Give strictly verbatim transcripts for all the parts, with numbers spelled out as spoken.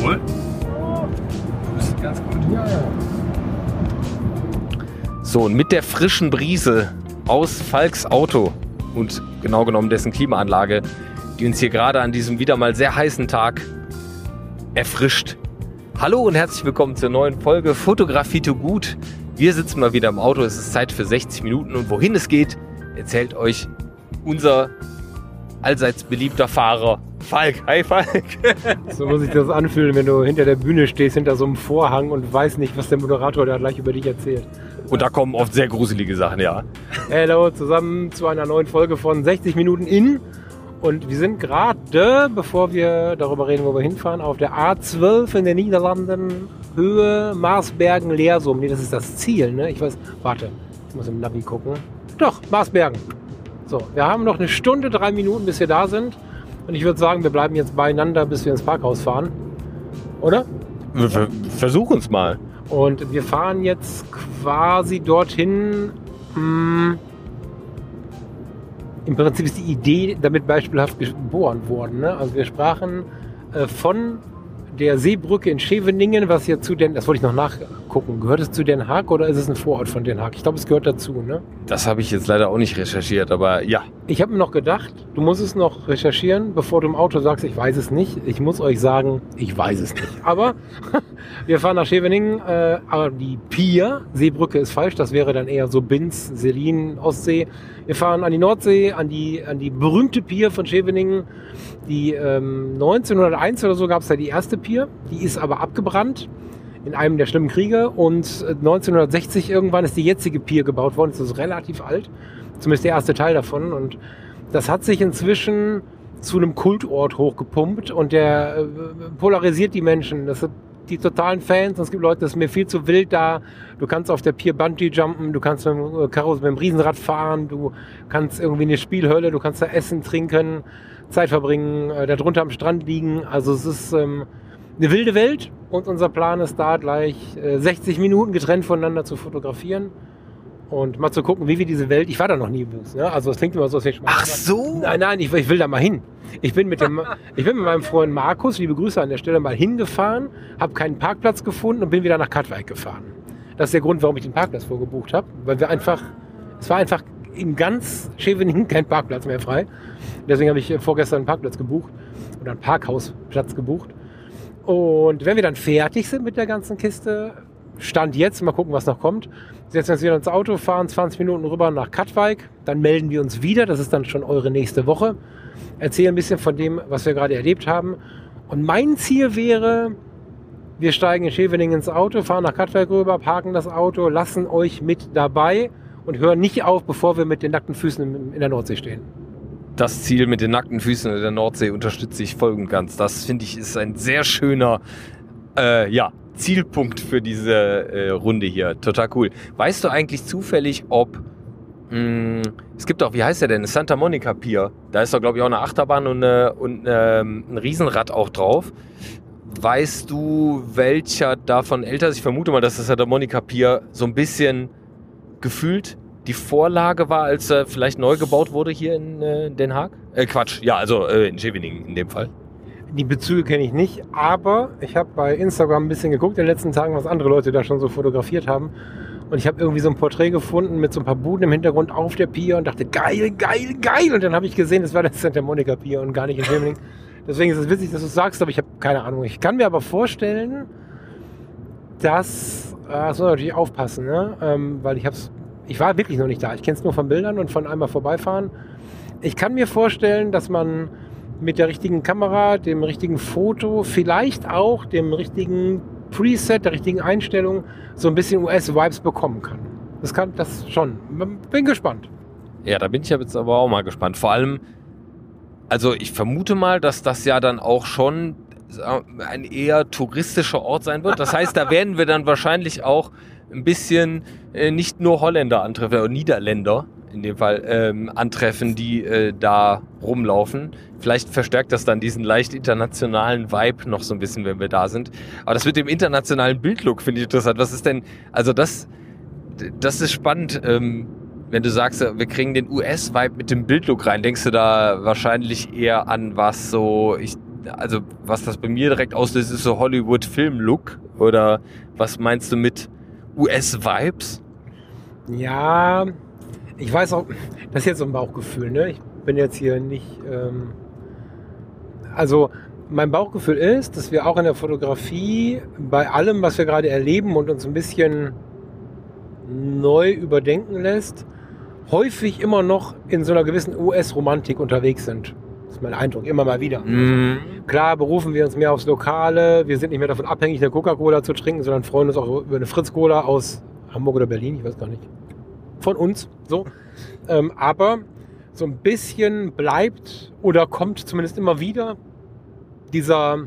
Wohl? Das ist ganz gut. Ja, ja. So, und mit der frischen Brise aus Falks Auto und genau genommen dessen Klimaanlage, die uns hier gerade an diesem wieder mal sehr heißen Tag erfrischt. Hallo und herzlich willkommen zur neuen Folge Fotografie to Gut. Wir sitzen mal wieder im Auto, es ist Zeit für sechzig Minuten und wohin es geht, erzählt euch unser allseits beliebter Fahrer Falk. Hi Falk. So muss sich das anfühlen, wenn du hinter der Bühne stehst, hinter so einem Vorhang und weißt nicht, was der Moderator da gleich über dich erzählt. Und da kommen oft sehr gruselige Sachen, ja. Hallo, zusammen zu einer neuen Folge von sechzig Minuten in. Und wir sind gerade, bevor wir darüber reden, wo wir hinfahren, auf der A zwölf in den Niederlanden, Höhe Marsbergen-Leersum. Nee, das ist das Ziel, ne? Ich weiß, warte, ich muss im Navi gucken. Doch, Marsbergen. So, wir haben noch eine Stunde, drei Minuten, bis wir da sind. Und ich würde sagen, wir bleiben jetzt beieinander, bis wir ins Parkhaus fahren. Oder? Wir ver- versuchen es mal. Und wir fahren jetzt quasi dorthin. Mh, Im Prinzip ist die Idee damit beispielhaft geboren worden. Ne? Also wir sprachen äh, von der Seebrücke in Scheveningen, was ja zu Den, das wollte ich noch nachgucken. Gehört es zu Den Haag oder ist es ein Vorort von Den Haag? Ich glaube, es gehört dazu. Ne? Das habe ich jetzt leider auch nicht recherchiert, aber ja. Ich habe mir noch gedacht, du musst es noch recherchieren, bevor du im Auto sagst, ich weiß es nicht. Ich muss euch sagen, ich weiß es nicht. Aber wir fahren nach Scheveningen, äh, aber die Pier, Seebrücke ist falsch, das wäre dann eher so Binz, Selin, Ostsee. Wir fahren an die Nordsee, an die, an die berühmte Pier von Scheveningen. Die ähm, neunzehnhunderteins oder so gab es da die erste Pier, die ist aber abgebrannt in einem der schlimmen Kriege und neunzehnhundertsechzig irgendwann ist die jetzige Pier gebaut worden, das ist relativ alt, zumindest der erste Teil davon und das hat sich inzwischen zu einem Kultort hochgepumpt und der äh, polarisiert die Menschen, das sind die totalen Fans und es gibt Leute, das ist mir viel zu wild da, du kannst auf der Pier Bungee jumpen, du kannst mit dem, Karos, mit dem Riesenrad fahren, du kannst irgendwie eine Spielhölle, du kannst da essen, trinken, Zeit verbringen, äh, da drunter am Strand liegen. Also es ist ähm, eine wilde Welt und unser Plan ist da gleich äh, sechzig Minuten getrennt voneinander zu fotografieren und mal zu gucken, wie wir diese Welt, ich war da noch nie übrigens, ne? Also es klingt immer so, als wäre ich schon mal Ach so? Nein, nein, ich, ich will da mal hin. Ich bin mit dem, ich bin mit meinem Freund Markus, liebe Grüße an der Stelle, mal hingefahren, habe keinen Parkplatz gefunden und bin wieder nach Katwijk gefahren. Das ist der Grund, warum ich den Parkplatz vorgebucht habe, weil wir einfach, es war einfach in ganz Scheveningen kein Parkplatz mehr frei. Deswegen habe ich vorgestern einen Parkplatz gebucht oder einen Parkhausplatz gebucht. Und wenn wir dann fertig sind mit der ganzen Kiste, Stand jetzt, mal gucken, was noch kommt, setzen wir uns wieder ins Auto, fahren zwanzig Minuten rüber nach Katwijk, dann melden wir uns wieder, das ist dann schon eure nächste Woche, erzählen ein bisschen von dem, was wir gerade erlebt haben. Und mein Ziel wäre, wir steigen in Scheveningen ins Auto, fahren nach Katwijk rüber, parken das Auto, lassen euch mit dabei und hören nicht auf, bevor wir mit den nackten Füßen in der Nordsee stehen. Das Ziel mit den nackten Füßen in der Nordsee unterstütze ich voll und ganz. Das finde ich ist ein sehr schöner äh, ja, Zielpunkt für diese äh, Runde hier. Total cool. Weißt du eigentlich zufällig, ob mh, es gibt auch, wie heißt der denn, Santa Monica Pier. Da ist doch, glaube ich, auch eine Achterbahn und, eine, und ähm, ein Riesenrad auch drauf. Weißt du, welcher davon älter ist? Ich vermute mal, dass das Santa Monica Pier so ein bisschen gefühlt die Vorlage war, als er vielleicht neu gebaut wurde hier in äh, Den Haag? Äh, Quatsch, ja, also äh, in Scheveningen in dem Fall. Die Bezüge kenne ich nicht, aber ich habe bei Instagram ein bisschen geguckt in den letzten Tagen, was andere Leute da schon so fotografiert haben. Und ich habe irgendwie so ein Porträt gefunden mit so ein paar Buden im Hintergrund auf der Pier und dachte, geil, geil, geil. Und dann habe ich gesehen, das war das Santa Monica Pier und gar nicht in Scheveningen. Deswegen ist es witzig, dass du es sagst, aber ich habe keine Ahnung. Ich kann mir aber vorstellen, dass, äh, das muss man natürlich aufpassen, ne? ähm, weil ich habe es Ich war wirklich noch nicht da. Ich kenne es nur von Bildern und von einmal vorbeifahren. Ich kann mir vorstellen, dass man mit der richtigen Kamera, dem richtigen Foto, vielleicht auch dem richtigen Preset, der richtigen Einstellung so ein bisschen U S-Vibes bekommen kann. Das kann das schon. Bin gespannt. Ja, da bin ich jetzt aber auch mal gespannt. Vor allem, also ich vermute mal, dass das ja dann auch schon ein eher touristischer Ort sein wird. Das heißt, da werden wir dann wahrscheinlich auch ein bisschen äh, nicht nur Holländer antreffen, oder Niederländer in dem Fall ähm, antreffen, die äh, da rumlaufen. Vielleicht verstärkt das dann diesen leicht internationalen Vibe noch so ein bisschen, wenn wir da sind. Aber das mit dem internationalen Bildlook finde ich interessant. Was ist denn, also das, das ist spannend, ähm, wenn du sagst, wir kriegen den U S-Vibe mit dem Bildlook rein. Denkst du da wahrscheinlich eher an was so, ich also was das bei mir direkt auslöst, ist so Hollywood-Film-Look oder was meinst du mit U S-Vibes? Ja, ich weiß auch, das ist jetzt so ein Bauchgefühl, ne? Ich bin jetzt hier nicht, ähm, also mein Bauchgefühl ist, dass wir auch in der Fotografie bei allem, was wir gerade erleben und uns ein bisschen neu überdenken lässt, häufig immer noch in so einer gewissen U S-Romantik unterwegs sind. Das ist mein Eindruck, immer mal wieder. Mhm. Klar berufen wir uns mehr aufs Lokale, wir sind nicht mehr davon abhängig, eine Coca-Cola zu trinken, sondern freuen uns auch über eine Fritz-Cola aus Hamburg oder Berlin, ich weiß gar nicht. Von uns, so. Ähm, aber so ein bisschen bleibt oder kommt zumindest immer wieder dieser,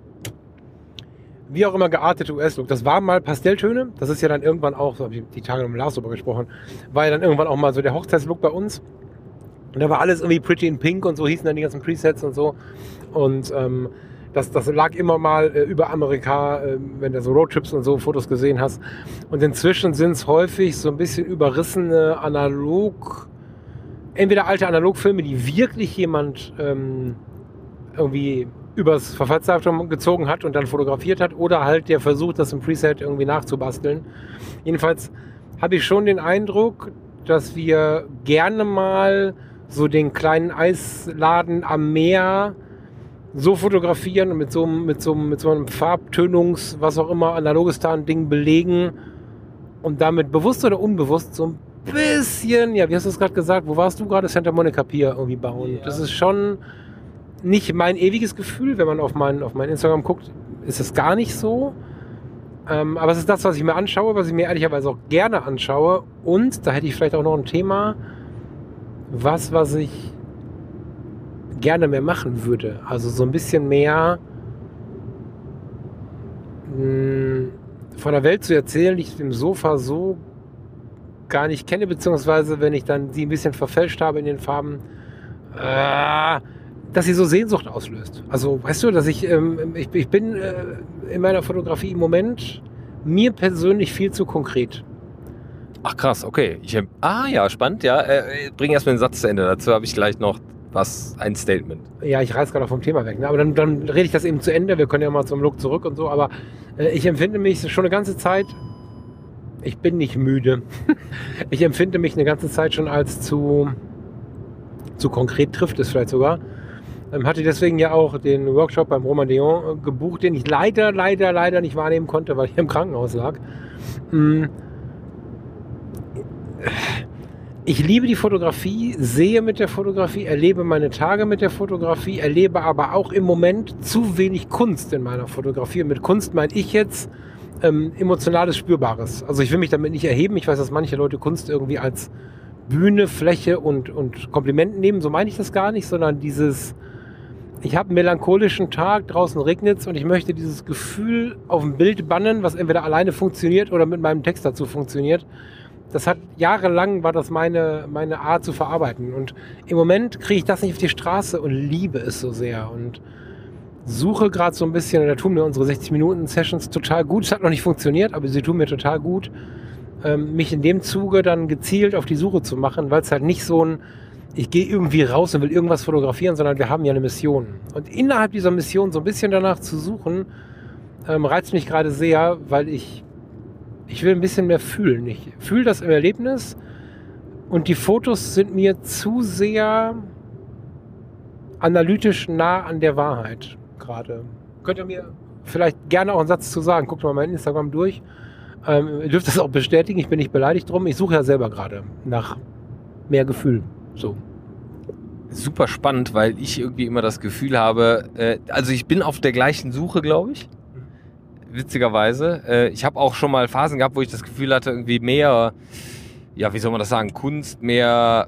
wie auch immer geartete U S-Look. Das war mal Pastelltöne, das ist ja dann irgendwann auch, so habe ich die Tage mit Lars drüber gesprochen, war ja dann irgendwann auch mal so der Hochzeitslook bei uns. Und da war alles irgendwie Pretty in Pink und so hießen dann die ganzen Presets und so. Und ähm, das, das lag immer mal äh, über Amerika, äh, wenn du so Roadtrips und so Fotos gesehen hast. Und inzwischen sind es häufig so ein bisschen überrissene Analog, entweder alte Analogfilme, die wirklich jemand ähm, irgendwie übers Verfallsdatum gezogen hat und dann fotografiert hat, oder halt der versucht, das im Preset irgendwie nachzubasteln. Jedenfalls habe ich schon den Eindruck, dass wir gerne mal so den kleinen Eisladen am Meer so fotografieren und mit so, mit so, mit so einem Farbtönungs-, was auch immer, Analogistan-Ding belegen und damit bewusst oder unbewusst so ein bisschen, ja, wie hast du es gerade gesagt, wo warst du gerade? Santa Monica Pier irgendwie bauen. Ja. Das ist schon nicht mein ewiges Gefühl, wenn man auf mein, auf mein Instagram guckt, ist es gar nicht so. Ähm, aber es ist das, was ich mir anschaue, was ich mir ehrlicherweise auch gerne anschaue. Und da hätte ich vielleicht auch noch ein Thema, was, was ich gerne mehr machen würde. Also so ein bisschen mehr mh, von der Welt zu erzählen, die ich im Sofa so gar nicht kenne, beziehungsweise wenn ich dann sie ein bisschen verfälscht habe in den Farben, äh, dass sie so Sehnsucht auslöst. Also weißt du, dass ich, ähm, ich, ich bin äh, in meiner Fotografie im Moment mir persönlich viel zu konkret. Ach krass, okay. Ich, ah ja, spannend, ja. Äh, bring erstmal den Satz zu Ende. Dazu habe ich gleich noch was, ein Statement. Ja, ich reiß gerade vom Thema weg. Ne? Aber dann, dann rede ich das eben zu Ende. Wir können ja mal zum Look zurück und so. Aber äh, ich empfinde mich schon eine ganze Zeit, ich bin nicht müde. Ich empfinde mich eine ganze Zeit schon als zu, zu konkret, trifft es vielleicht sogar. Ähm, hatte deswegen ja auch den Workshop beim Romain Dion äh, gebucht, den ich leider, leider, leider nicht wahrnehmen konnte, weil ich im Krankenhaus lag. Mm. Ich liebe die Fotografie, sehe mit der Fotografie, erlebe meine Tage mit der Fotografie, erlebe aber auch im Moment zu wenig Kunst in meiner Fotografie. Und mit Kunst meine ich jetzt ähm, emotionales, Spürbares. Also ich will mich damit nicht erheben. Ich weiß, dass manche Leute Kunst irgendwie als Bühne, Fläche und, und Kompliment nehmen. So meine ich das gar nicht, sondern dieses, ich habe einen melancholischen Tag, draußen regnet es und ich möchte dieses Gefühl auf dem Bild bannen, was entweder alleine funktioniert oder mit meinem Text dazu funktioniert. Das hat jahrelang, war das meine, meine Art zu verarbeiten. Und im Moment kriege ich das nicht auf die Straße und liebe es so sehr. Und suche gerade so ein bisschen, und da tun mir unsere sechzig-Minuten-Sessions total gut. Es hat noch nicht funktioniert, aber sie tun mir total gut, ähm, mich in dem Zuge dann gezielt auf die Suche zu machen, weil es halt nicht so ein, ich gehe irgendwie raus und will irgendwas fotografieren, sondern wir haben ja eine Mission. Und innerhalb dieser Mission so ein bisschen danach zu suchen, ähm, reizt mich gerade sehr, weil ich Ich will ein bisschen mehr fühlen. Ich fühle das im Erlebnis und die Fotos sind mir zu sehr analytisch nah an der Wahrheit gerade. Könnt ihr mir vielleicht gerne auch einen Satz zu sagen? Guckt mal mein Instagram durch. Ähm, ihr dürft das auch bestätigen. Ich bin nicht beleidigt drum. Ich suche ja selber gerade nach mehr Gefühl. So. Super spannend, weil ich irgendwie immer das Gefühl habe, äh, also ich bin auf der gleichen Suche, glaube ich. Witzigerweise. Äh, ich habe auch schon mal Phasen gehabt, wo ich das Gefühl hatte, irgendwie mehr, ja, wie soll man das sagen, Kunst, mehr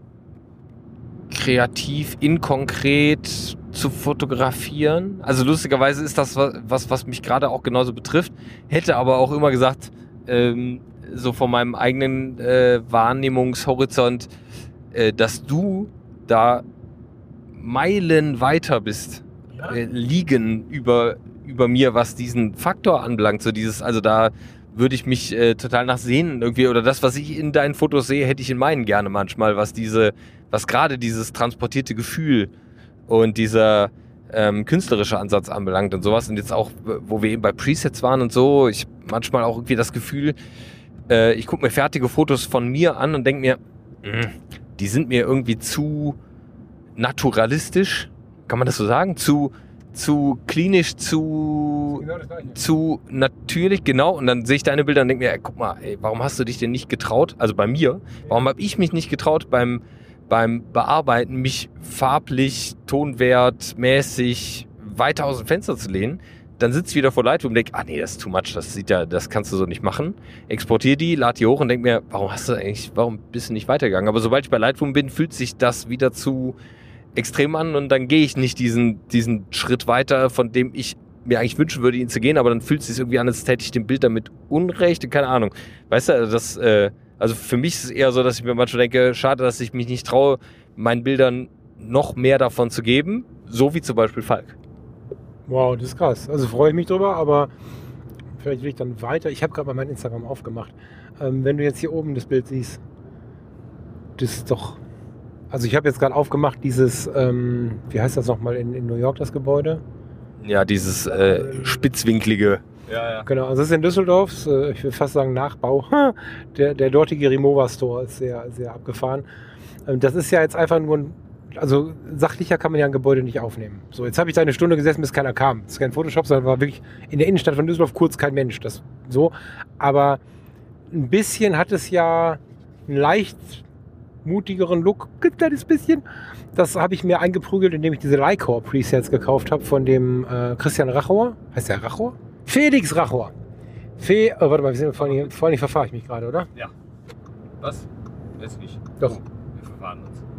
kreativ, inkonkret zu fotografieren. Also lustigerweise ist das was, was mich gerade auch genauso betrifft. Hätte aber auch immer gesagt, ähm, so von meinem eigenen äh, Wahrnehmungshorizont, äh, dass du da Meilen weiter bist, ja. äh, liegen über über mir, was diesen Faktor anbelangt, so dieses, also da würde ich mich äh, total nach sehnen irgendwie, oder das, was ich in deinen Fotos sehe, hätte ich in meinen gerne manchmal, was diese, was gerade dieses transportierte Gefühl und dieser ähm, künstlerischer Ansatz anbelangt und sowas. Und jetzt auch, wo wir eben bei Presets waren und so, ich manchmal auch irgendwie das Gefühl, äh, ich gucke mir fertige Fotos von mir an und denke mir, mh, die sind mir irgendwie zu naturalistisch, kann man das so sagen? Zu, zu klinisch, zu, Genau das Gleiche. zu natürlich, genau. Und dann sehe ich deine Bilder und denke mir, ey, guck mal, ey, warum hast du dich denn nicht getraut, also bei mir, warum habe ich mich nicht getraut beim, beim Bearbeiten, mich farblich, tonwertmäßig weiter aus dem Fenster zu lehnen? Dann sitze ich wieder vor Lightroom und denke, ah nee, das ist too much, das sieht ja, das kannst du so nicht machen. Exportiere die, lade die hoch und denke mir, warum hast du eigentlich, warum bist du nicht weitergegangen? Aber sobald ich bei Lightroom bin, fühlt sich das wieder zu extrem an und dann gehe ich nicht diesen, diesen Schritt weiter, von dem ich mir eigentlich wünschen würde, ihn zu gehen, aber dann fühlt es sich irgendwie an, als täte ich dem Bild damit Unrecht, keine Ahnung. Weißt du, das, äh, also für mich ist es eher so, dass ich mir manchmal denke, schade, dass ich mich nicht traue, meinen Bildern noch mehr davon zu geben, so wie zum Beispiel Falk. Wow, das ist krass. Also freue ich mich drüber, aber vielleicht will ich dann weiter. Ich habe gerade mal mein Instagram aufgemacht. Ähm, wenn du jetzt hier oben das Bild siehst, das ist doch... Also ich habe jetzt gerade aufgemacht dieses, ähm, wie heißt das nochmal in, in New York, das Gebäude? Ja, dieses äh, spitzwinklige. Ja, ja. Genau, also das ist in Düsseldorf, ist, äh, ich würde fast sagen Nachbau. Der, der dortige Rimowa Store ist sehr, sehr abgefahren. Ähm, das ist ja jetzt einfach nur ein, also sachlicher kann man ja ein Gebäude nicht aufnehmen. So, jetzt habe ich da eine Stunde gesessen, bis keiner kam. Das ist kein Photoshop, sondern war wirklich in der Innenstadt von Düsseldorf kurz kein Mensch. Das so, aber ein bisschen hat es ja einen leicht mutigeren Look, ein kleines bisschen. Das habe ich mir eingeprügelt, indem ich diese Lycor Presets gekauft habe von dem äh, Christian Rachauer. Heißt der Rachauer? Felix Rachauer. Fe oh, warte mal, wir sind vorhin, vorhin verfahre ich mich gerade, oder? Ja. Was? Weiß nicht. Doch. Wir verfahren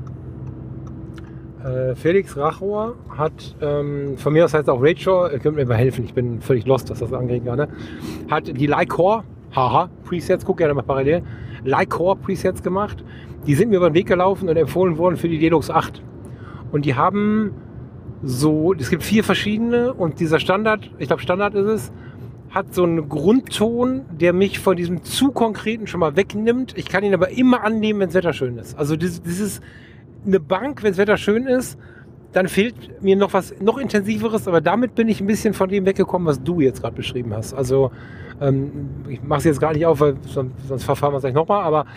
uns. Äh, Felix Rachauer hat, ähm, von mir aus heißt auch Rachel, ihr könnt mir mal helfen, ich bin völlig lost, was das angeht gerade, hat die Lycor, haha, Presets, guck gerne mal parallel, Lycor Presets gemacht. Die sind mir über den Weg gelaufen und empfohlen worden für die Deluxe acht. Und die haben so, es gibt vier verschiedene und dieser Standard, ich glaube Standard ist es, hat so einen Grundton, der mich von diesem zu konkreten schon mal wegnimmt. Ich kann ihn aber immer annehmen, wenn das Wetter schön ist. Also das, das ist eine Bank, wenn das Wetter schön ist, dann fehlt mir noch was noch intensiveres, aber damit bin ich ein bisschen von dem weggekommen, was du jetzt gerade beschrieben hast. Also ähm, ich mache es jetzt gar nicht auf, weil sonst, sonst verfahren wir es gleich nochmal, aber,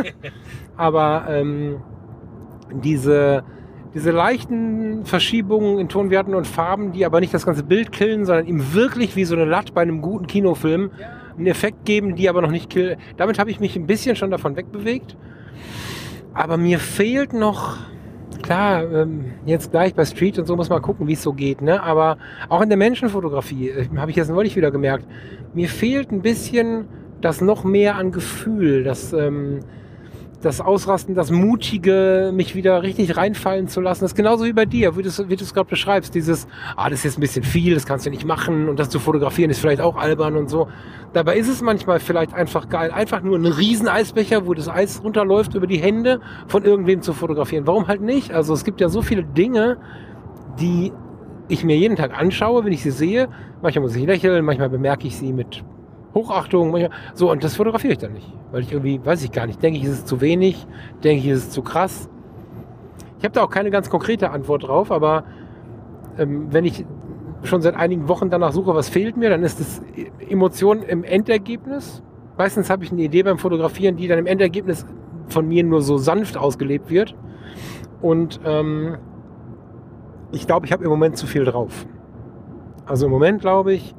aber ähm, diese, diese leichten Verschiebungen in Tonwerten und Farben, die aber nicht das ganze Bild killen, sondern ihm wirklich wie so eine Latte bei einem guten Kinofilm einen Effekt geben, die aber noch nicht killen. Damit habe ich mich ein bisschen schon davon wegbewegt. Aber mir fehlt noch... Klar, ähm, jetzt gleich bei Street und so muss man gucken, wie es so geht, ne? Aber auch in der Menschenfotografie, äh, habe ich jetzt neulich wieder gemerkt, mir fehlt ein bisschen das noch mehr an Gefühl, das, ähm, das Ausrasten, das Mutige, mich wieder richtig reinfallen zu lassen. Das ist genauso wie bei dir, wie du es gerade beschreibst, dieses, ah, das ist jetzt ein bisschen viel, das kannst du nicht machen und das zu fotografieren ist vielleicht auch albern und so. Dabei ist es manchmal vielleicht einfach geil, einfach nur einen riesen Eisbecher, wo das Eis runterläuft über die Hände von irgendwem zu fotografieren. Warum halt nicht? Also es gibt ja so viele Dinge, die ich mir jeden Tag anschaue, wenn ich sie sehe. Manchmal muss ich lächeln, manchmal bemerke ich sie mit Hochachtung. Manchmal, so, und das fotografiere ich dann nicht. Weil ich irgendwie, weiß ich gar nicht, denke ich, ist es zu wenig, denke ich, ist es zu krass. Ich habe da auch keine ganz konkrete Antwort drauf, aber ähm, wenn ich schon seit einigen Wochen danach suche, was fehlt mir, dann ist es Emotion im Endergebnis. Meistens habe ich eine Idee beim Fotografieren, die dann im Endergebnis von mir nur so sanft ausgelebt wird. Und ähm, ich glaube, ich habe im Moment zu viel drauf. Also im Moment, glaube ich,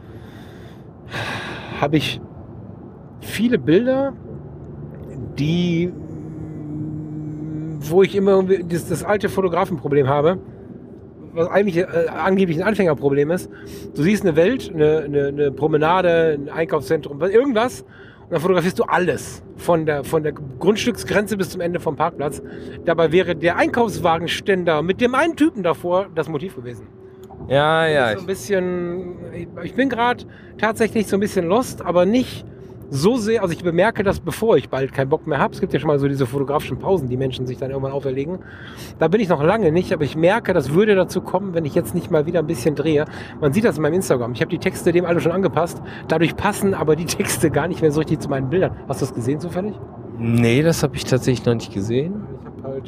habe ich viele Bilder, die, wo ich immer das, das alte Fotografenproblem habe, was eigentlich äh, angeblich ein Anfängerproblem ist. Du siehst eine Welt, eine, eine, eine Promenade, ein Einkaufszentrum, irgendwas, und dann fotografierst du alles. Von der, von der Grundstücksgrenze bis zum Ende vom Parkplatz. Dabei wäre der Einkaufswagenständer mit dem einen Typen davor das Motiv gewesen. Ja, ja. So ein bisschen, ich bin gerade tatsächlich so ein bisschen lost, aber nicht so sehr, also ich bemerke das, bevor ich bald keinen Bock mehr habe. Es gibt ja schon mal so diese fotografischen Pausen, die Menschen sich dann irgendwann auferlegen. Da bin ich noch lange nicht, aber ich merke, das würde dazu kommen, wenn ich jetzt nicht mal wieder ein bisschen drehe. Man sieht das in meinem Instagram. Ich habe die Texte dem alle schon angepasst. Dadurch passen aber die Texte gar nicht mehr so richtig zu meinen Bildern. Hast du das gesehen zufällig? Nee, das habe ich tatsächlich noch nicht gesehen. Ich habe halt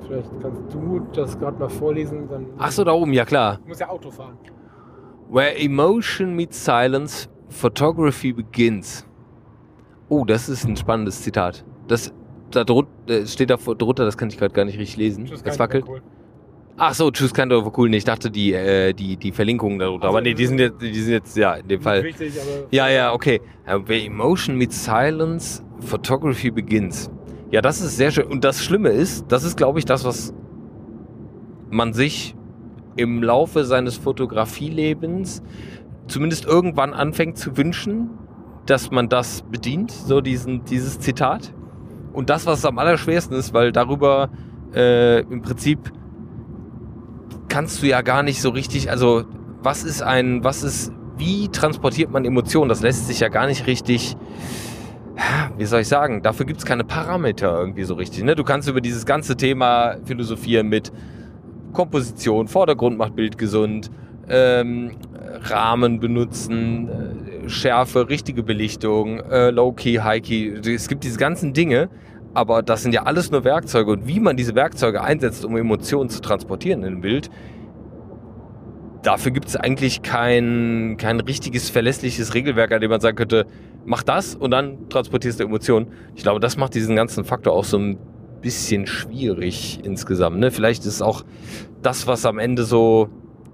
Vielleicht kannst du das gerade mal vorlesen. Dann Ach so, da oben, ja klar. Du musst ja Auto fahren. Where emotion meets silence, photography begins. Oh, das ist ein spannendes Zitat. Das da drunter, steht da drunter, das kann ich gerade gar nicht richtig lesen. Es wackelt. Cool. Ach so, Choose Kind of Cool. Nee, ich dachte die äh, die die Verlinkungen darunter. Also, aber nee, die sind jetzt die sind jetzt ja in dem Fall. Wichtig, aber ja, ja, okay. Where emotion meets silence, photography begins. Ja, das ist sehr schön. Und das Schlimme ist, das ist, glaube ich, das, was man sich im Laufe seines Fotografielebens zumindest irgendwann anfängt zu wünschen, dass man das bedient, so diesen, dieses Zitat. Und das, was am allerschwersten ist, weil darüber äh, im Prinzip kannst du ja gar nicht so richtig, also was ist ein, was ist, wie transportiert man Emotionen? Das lässt sich ja gar nicht richtig, wie soll ich sagen, dafür gibt es keine Parameter irgendwie so richtig. Ne? Du kannst über dieses ganze Thema philosophieren mit Komposition, Vordergrund macht Bild gesund, ähm, Rahmen benutzen, äh, Schärfe, richtige Belichtung, äh, Low-Key, High-Key. Es gibt diese ganzen Dinge, aber das sind ja alles nur Werkzeuge. Und wie man diese Werkzeuge einsetzt, um Emotionen zu transportieren in ein Bild, dafür gibt es eigentlich kein, kein richtiges, verlässliches Regelwerk, an dem man sagen könnte, mach das und dann transportierst du Emotionen. Ich glaube, das macht diesen ganzen Faktor auch so ein bisschen schwierig insgesamt. Ne? Vielleicht ist es auch das, was am Ende so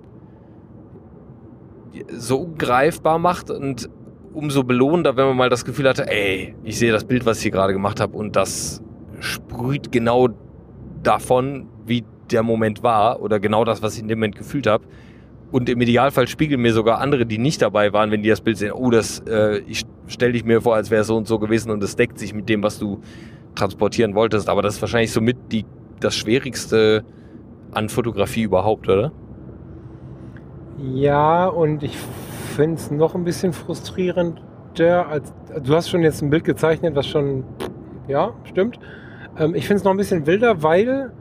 so ungreifbar macht und umso belohnender, wenn man mal das Gefühl hatte, ey, ich sehe das Bild, was ich hier gerade gemacht habe und das sprüht genau davon, wie der Moment war oder genau das, was ich in dem Moment gefühlt habe. Und im Idealfall spiegeln mir sogar andere, die nicht dabei waren, wenn die das Bild sehen, oh, das, äh, ich stelle dich mir vor, als wäre es so und so gewesen und es deckt sich mit dem, was du transportieren wolltest. Aber das ist wahrscheinlich somit die, das Schwierigste an Fotografie überhaupt, oder? Ja, und ich finde es noch ein bisschen frustrierender, als du hast schon jetzt ein Bild gezeichnet, was schon, ja, stimmt. Ähm, ich finde es noch ein bisschen wilder, weil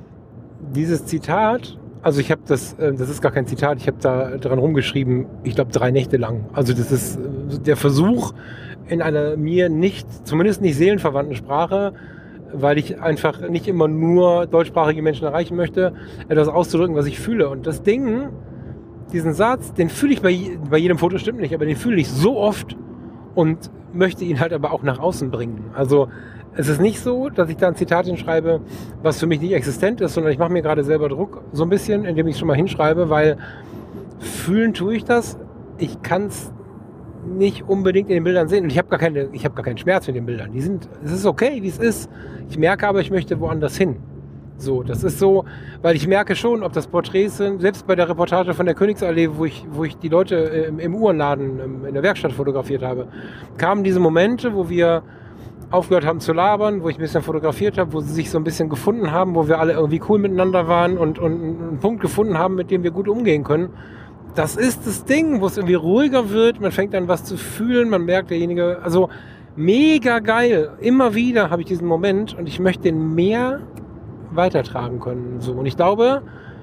dieses Zitat, also ich habe das, äh, das ist gar kein Zitat, ich habe da dran rumgeschrieben, ich glaube drei Nächte lang. Also das ist äh, der Versuch in einer mir nicht, zumindest nicht seelenverwandten Sprache, weil ich einfach nicht immer nur deutschsprachige Menschen erreichen möchte, etwas auszudrücken, was ich fühle. Und das Ding, diesen Satz, den fühle ich bei, bei jedem Foto, stimmt nicht, aber den fühle ich so oft und möchte ihn halt aber auch nach außen bringen. Also es ist nicht so, dass ich da ein Zitat hinschreibe, was für mich nicht existent ist, sondern ich mache mir gerade selber Druck, so ein bisschen, indem ich es schon mal hinschreibe, weil fühlen tue ich das, ich kann es nicht unbedingt in den Bildern sehen und ich habe gar keine, ich habe gar keinen Schmerz mit den Bildern. Die sind, es ist okay, wie es ist. Ich merke aber, ich möchte woanders hin. So, das ist so, weil ich merke schon, ob das Porträts sind, selbst bei der Reportage von der Königsallee, wo ich, wo ich die Leute im, im Uhrenladen, im, in der Werkstatt fotografiert habe, kamen diese Momente, wo wir aufgehört haben zu labern, wo ich ein bisschen fotografiert habe, wo sie sich so ein bisschen gefunden haben, wo wir alle irgendwie cool miteinander waren und, und einen Punkt gefunden haben, mit dem wir gut umgehen können. Das ist das Ding, wo es irgendwie ruhiger wird, man fängt an was zu fühlen, man merkt derjenige, also mega geil, immer wieder habe ich diesen Moment und ich möchte den mehr weitertragen können. So. Und ich glaube,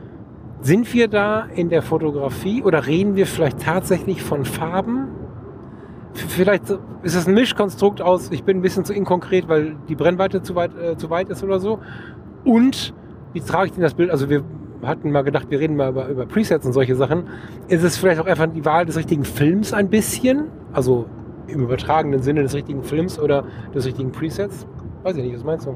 sind wir da in der Fotografie oder reden wir vielleicht tatsächlich von Farben? Vielleicht ist es ein Mischkonstrukt aus, ich bin ein bisschen zu inkonkret, weil die Brennweite zu weit, äh, zu weit ist oder so. Und wie trage ich denn das Bild? Also wir hatten mal gedacht, wir reden mal über, über Presets und solche Sachen. Ist es vielleicht auch einfach die Wahl des richtigen Films ein bisschen? Also im übertragenen Sinne des richtigen Films oder des richtigen Presets? Weiß ich nicht, was meinst du?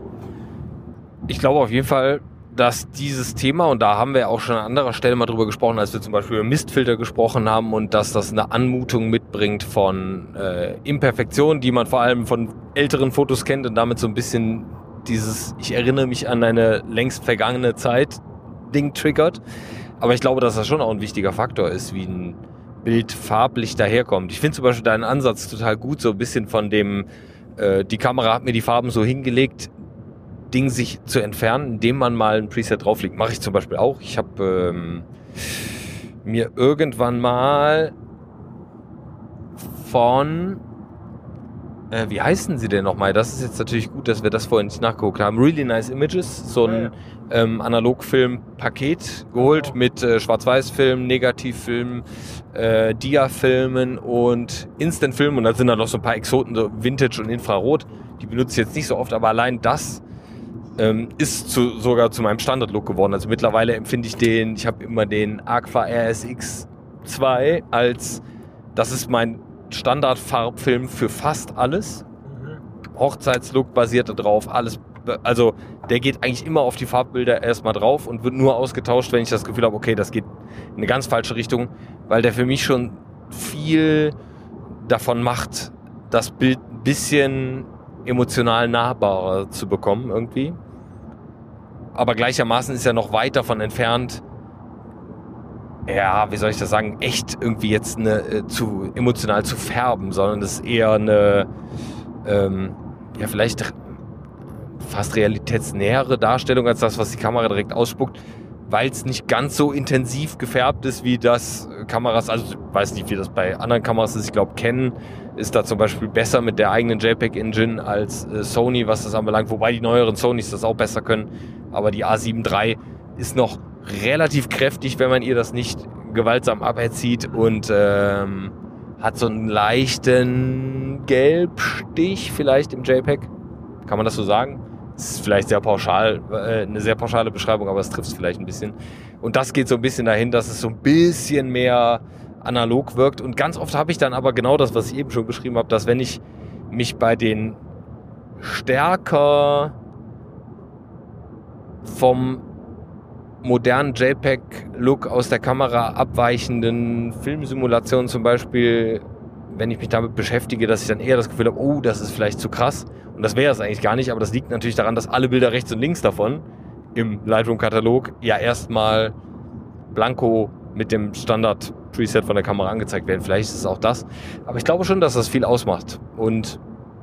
Ich glaube auf jeden Fall, dass dieses Thema, und da haben wir auch schon an anderer Stelle mal drüber gesprochen, als wir zum Beispiel über Mistfilter gesprochen haben und dass das eine Anmutung mitbringt von äh, Imperfektionen, die man vor allem von älteren Fotos kennt und damit so ein bisschen dieses, ich erinnere mich an eine längst vergangene Zeit Ding triggert. Aber ich glaube, dass das schon auch ein wichtiger Faktor ist, wie ein Bild farblich daherkommt. Ich finde zum Beispiel deinen Ansatz total gut, so ein bisschen von dem, äh, die Kamera hat mir die Farben so hingelegt, Ding sich zu entfernen, indem man mal ein Preset drauflegt. Mache ich zum Beispiel auch. Ich habe ähm, mir irgendwann mal von äh, wie heißen sie denn nochmal? Das ist jetzt natürlich gut, dass wir das vorhin nicht nachgeguckt haben. Really Nice Images, so ein ähm, Analogfilm-Paket geholt mit äh, Schwarz-Weiß-Film, Negativfilm, äh, Dia-Filmen und Instant-Film und da sind dann noch so ein paar Exoten, so Vintage und Infrarot. Die benutze ich jetzt nicht so oft, aber allein das ähm, ist zu, sogar zu meinem Standard-Look geworden. Also mittlerweile empfinde ich den, ich habe immer den Agfa R S X zwei als, das ist mein Standard-Farbfilm für fast alles. Mhm. Hochzeitslook basiert da drauf, alles, also der geht eigentlich immer auf die Farbbilder erstmal drauf und wird nur ausgetauscht, wenn ich das Gefühl habe, okay, das geht in eine ganz falsche Richtung, weil der für mich schon viel davon macht, das Bild ein bisschen emotional nahbarer zu bekommen irgendwie. Aber gleichermaßen ist er noch weit davon entfernt, ja, wie soll ich das sagen, echt irgendwie jetzt eine, äh, zu emotional zu färben, sondern das ist eher eine, ähm, ja, vielleicht fast realitätsnähere Darstellung als das, was die Kamera direkt ausspuckt, weil es nicht ganz so intensiv gefärbt ist, wie das Kameras, also ich weiß nicht, wie das bei anderen Kameras ist, ich glaube, Canon ist da zum Beispiel besser mit der eigenen JPEG-Engine als äh, Sony, was das anbelangt, wobei die neueren Sonys das auch besser können, aber die A sieben drei ist noch relativ kräftig, wenn man ihr das nicht gewaltsam aberzieht und ähm, hat so einen leichten Gelbstich vielleicht im JPEG, kann man das so sagen? Das ist vielleicht sehr pauschal, äh, eine sehr pauschale Beschreibung, aber es trifft es vielleicht ein bisschen. Und das geht so ein bisschen dahin, dass es so ein bisschen mehr analog wirkt. Und ganz oft habe ich dann aber genau das, was ich eben schon beschrieben habe, dass wenn ich mich bei den stärker vom modernen JPEG-Look aus der Kamera abweichenden Filmsimulationen zum Beispiel, wenn ich mich damit beschäftige, dass ich dann eher das Gefühl habe, oh, das ist vielleicht zu krass. Und das wäre es eigentlich gar nicht, aber das liegt natürlich daran, dass alle Bilder rechts und links davon im Lightroom-Katalog ja erstmal blanko mit dem Standard-Preset von der Kamera angezeigt werden. Vielleicht ist es auch das. Aber ich glaube schon, dass das viel ausmacht. Und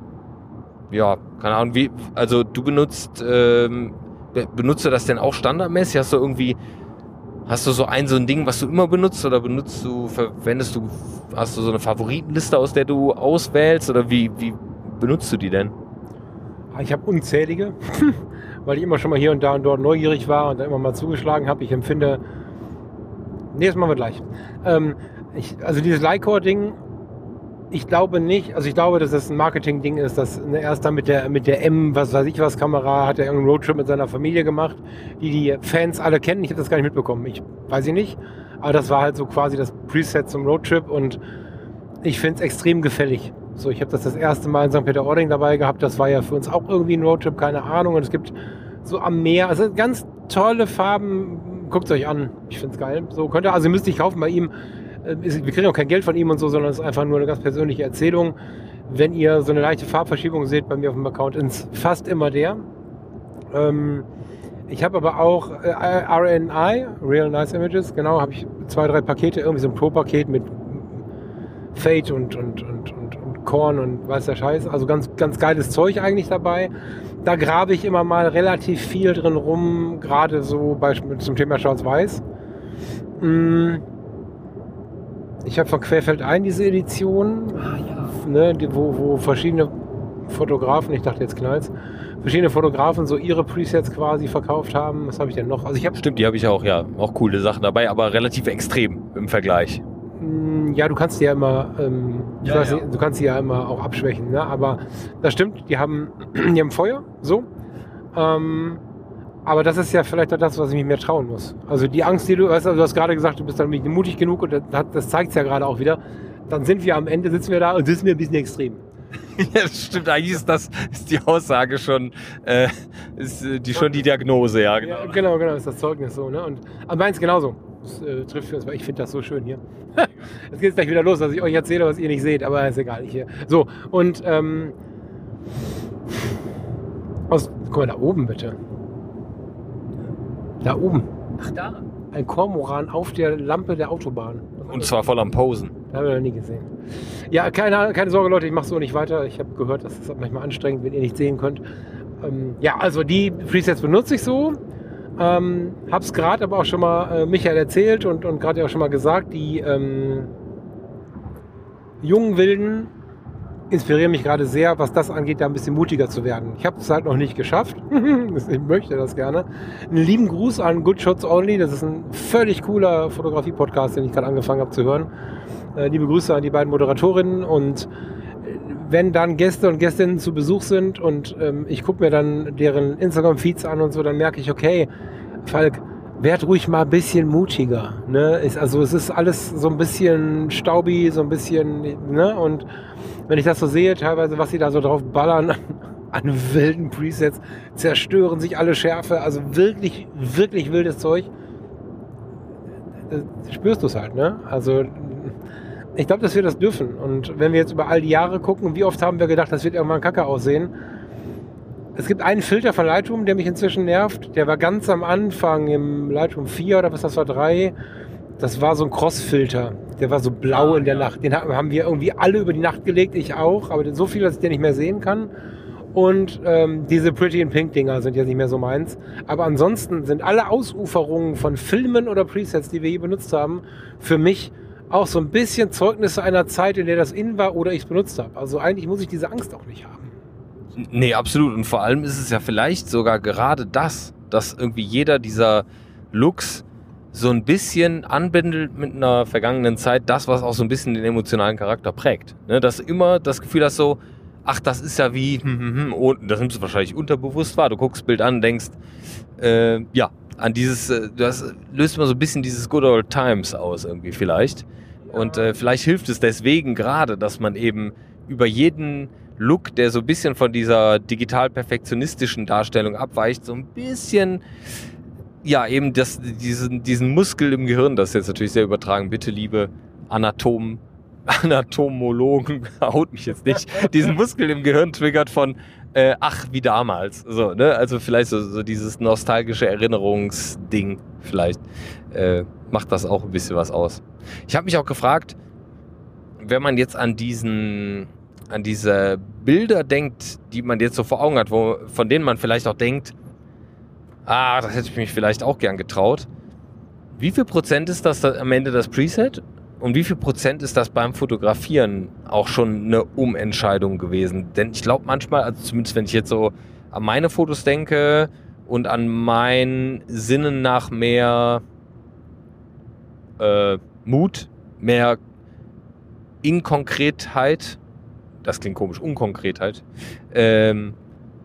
ja, keine Ahnung, wie, also du benutzt, ähm, benutzt du das denn auch standardmäßig? Hast du irgendwie, hast du so ein, so ein Ding, was du immer benutzt oder benutzt du, verwendest du, hast du so eine Favoritenliste, aus der du auswählst oder wie, wie benutzt du die denn? Ich habe unzählige, weil ich immer schon mal hier und da und dort neugierig war und da immer mal zugeschlagen habe. Ich empfinde, nee, das machen wir gleich. Ähm, ich, also dieses Leica-Ding, ich glaube nicht, also ich glaube, dass das ein Marketing-Ding ist, dass ne, erst dann mit der, mit der M, was weiß ich was, Kamera, hat er irgendeinen Roadtrip mit seiner Familie gemacht, die die Fans alle kennen. Ich habe das gar nicht mitbekommen, ich weiß ich nicht, aber das war halt so quasi das Preset zum Roadtrip und ich finde es extrem gefällig. So, ich habe das das erste Mal in Sankt Peter-Ording dabei gehabt, das war ja für uns auch irgendwie ein Roadtrip, keine Ahnung, und es gibt so am Meer, also ganz tolle Farben, guckt es euch an, ich finde es geil. So könnt ihr, also müsst ihr kaufen bei ihm. Wir kriegen auch kein Geld von ihm und so, sondern es ist einfach nur eine ganz persönliche Erzählung. Wenn ihr so eine leichte Farbverschiebung seht bei mir auf dem Account, ist fast immer der. Ähm, ich habe aber auch äh, R N I, Real Nice Images, genau, habe ich zwei, drei Pakete, irgendwie so ein Pro-Paket mit Fade und, und, und, und, und Korn und weiß der Scheiß. Also ganz, ganz geiles Zeug eigentlich dabei. Da grabe ich immer mal relativ viel drin rum, gerade so bei, zum Thema Schwarz-Weiß. Mm. Ich habe von Querfeldein diese Edition, ah, ja. ne, die, wo, wo verschiedene Fotografen, ich dachte jetzt knallt's, verschiedene Fotografen so ihre Presets quasi verkauft haben. Was habe ich denn noch? Also ich hab, Stimmt, die habe ich auch, ja. Auch coole Sachen dabei, aber relativ extrem im Vergleich. Ja, du kannst die ja immer, ähm, ich ja, weiß ja. nicht, du kannst die ja immer auch abschwächen, ne? Aber das stimmt, die haben, die haben Feuer, so. Ähm, aber das ist ja vielleicht auch das, was ich mich mehr trauen muss. Also die Angst, die du hast, also du hast gerade gesagt, du bist dann mutig genug und das, das zeigt es ja gerade auch wieder. Dann sind wir am Ende, sitzen wir da und sitzen wir ein bisschen extrem. Ja, das stimmt. Eigentlich ist das ist die Aussage schon, äh, ist die schon die Diagnose, ja, genau. Ja, genau, genau, ist das Zeugnis so, ne? Und aber meins genauso. Das äh, trifft für uns, weil ich finde das so schön hier. Jetzt geht es gleich wieder los, dass ich euch erzähle, was ihr nicht seht, aber ist egal. Ich hier. So, und ähm, aus, guck mal da oben bitte. Da oben. Ach, da? Ein Kormoran auf der Lampe der Autobahn. Und zwar voll am Posen. Das haben wir noch nie gesehen. Ja, keine, keine Sorge, Leute, ich mache so nicht weiter. Ich habe gehört, das ist manchmal anstrengend, wenn ihr nicht sehen könnt. Ähm, ja, also die Presets benutze ich so. Ähm, hab's gerade aber auch schon mal äh, Michael erzählt und, und gerade auch schon mal gesagt, die ähm, jungen Wilden inspirieren mich gerade sehr, was das angeht, da ein bisschen mutiger zu werden. Ich habe es halt noch nicht geschafft. Ich möchte das gerne. Einen lieben Gruß an Good Shots Only. Das ist ein völlig cooler Fotografie-Podcast, den ich gerade angefangen habe zu hören. Äh, liebe Grüße an die beiden Moderatorinnen und wenn dann Gäste und Gästinnen zu Besuch sind und ähm, ich gucke mir dann deren Instagram-Feeds an und so, dann merke ich, okay, Falk, werd ruhig mal ein bisschen mutiger. Ne? Ist, also es ist alles so ein bisschen staubi, so ein bisschen, ne? Und wenn ich das so sehe, teilweise, was sie da so drauf ballern an, an wilden Presets, zerstören sich alle Schärfe, also wirklich, wirklich wildes Zeug, spürst du es halt, ne? Also ich glaube, dass wir das dürfen. Und wenn wir jetzt über all die Jahre gucken, wie oft haben wir gedacht, das wird irgendwann kacke aussehen. Es gibt einen Filter von Lightroom, der mich inzwischen nervt. Der war ganz am Anfang im Lightroom vier oder was das war, drei. Das war so ein Cross-Filter. Der war so blau ah, in der ja. Nacht. Den haben wir irgendwie alle über die Nacht gelegt, ich auch. Aber so viel, dass ich den nicht mehr sehen kann. Und ähm, diese Pretty in Pink Dinger sind jetzt nicht mehr so meins. Aber ansonsten sind alle Ausuferungen von Filmen oder Presets, die wir hier benutzt haben, für mich auch so ein bisschen Zeugnisse einer Zeit, in der das in war oder ich es benutzt habe. Also eigentlich muss ich diese Angst auch nicht haben. Nee, absolut. Und vor allem ist es ja vielleicht sogar gerade das, dass irgendwie jeder dieser Looks so ein bisschen anbindelt mit einer vergangenen Zeit, das, was auch so ein bisschen den emotionalen Charakter prägt. Ne, dass du immer das Gefühl hast so, ach, das ist ja wie, hm, hm, hm, und das nimmst du wahrscheinlich unterbewusst wahr. Du guckst das Bild an, denkst, äh, ja, an dieses, äh, das löst immer so ein bisschen dieses Good Old Times aus irgendwie vielleicht. Und äh, vielleicht hilft es deswegen gerade, dass man eben über jeden Look, der so ein bisschen von dieser digital-perfektionistischen Darstellung abweicht, so ein bisschen, ja, eben das, diesen, diesen Muskel im Gehirn, das ist jetzt natürlich sehr übertragen, bitte liebe Anatomen, Anatomologen, haut mich jetzt nicht, diesen Muskel im Gehirn triggert von, äh, ach, wie damals, so, ne, also vielleicht so, so dieses nostalgische Erinnerungsding, vielleicht äh, macht das auch ein bisschen was aus. Ich habe mich auch gefragt, wenn man jetzt an diesen, an diese Bilder denkt, die man jetzt so vor Augen hat, wo, von denen man vielleicht auch denkt, ah, das hätte ich mich vielleicht auch gern getraut. Wie viel Prozent ist das am Ende das Preset? Und wie viel Prozent ist das beim Fotografieren auch schon eine Umentscheidung gewesen? Denn ich glaube manchmal, also zumindest wenn ich jetzt so an meine Fotos denke und an mein Sinnen nach mehr äh, Mut, mehr Inkonkretheit, das klingt komisch, Unkonkretheit, ähm,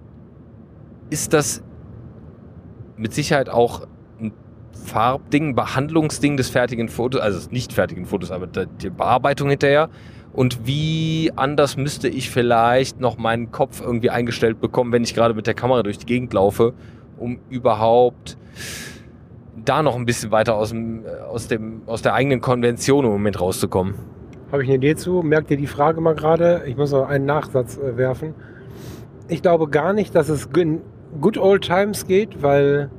ist das mit Sicherheit auch ein Farbding, Behandlungsding des fertigen Fotos, also nicht fertigen Fotos, aber die Bearbeitung hinterher. Und wie anders müsste ich vielleicht noch meinen Kopf irgendwie eingestellt bekommen, wenn ich gerade mit der Kamera durch die Gegend laufe, um überhaupt da noch ein bisschen weiter aus dem, aus dem, aus der eigenen Konvention im Moment rauszukommen. Habe ich eine Idee zu? Merkt ihr die Frage mal gerade? Ich muss noch einen Nachsatz äh, werfen. Ich glaube gar nicht, dass es in Good Old Times geht, weil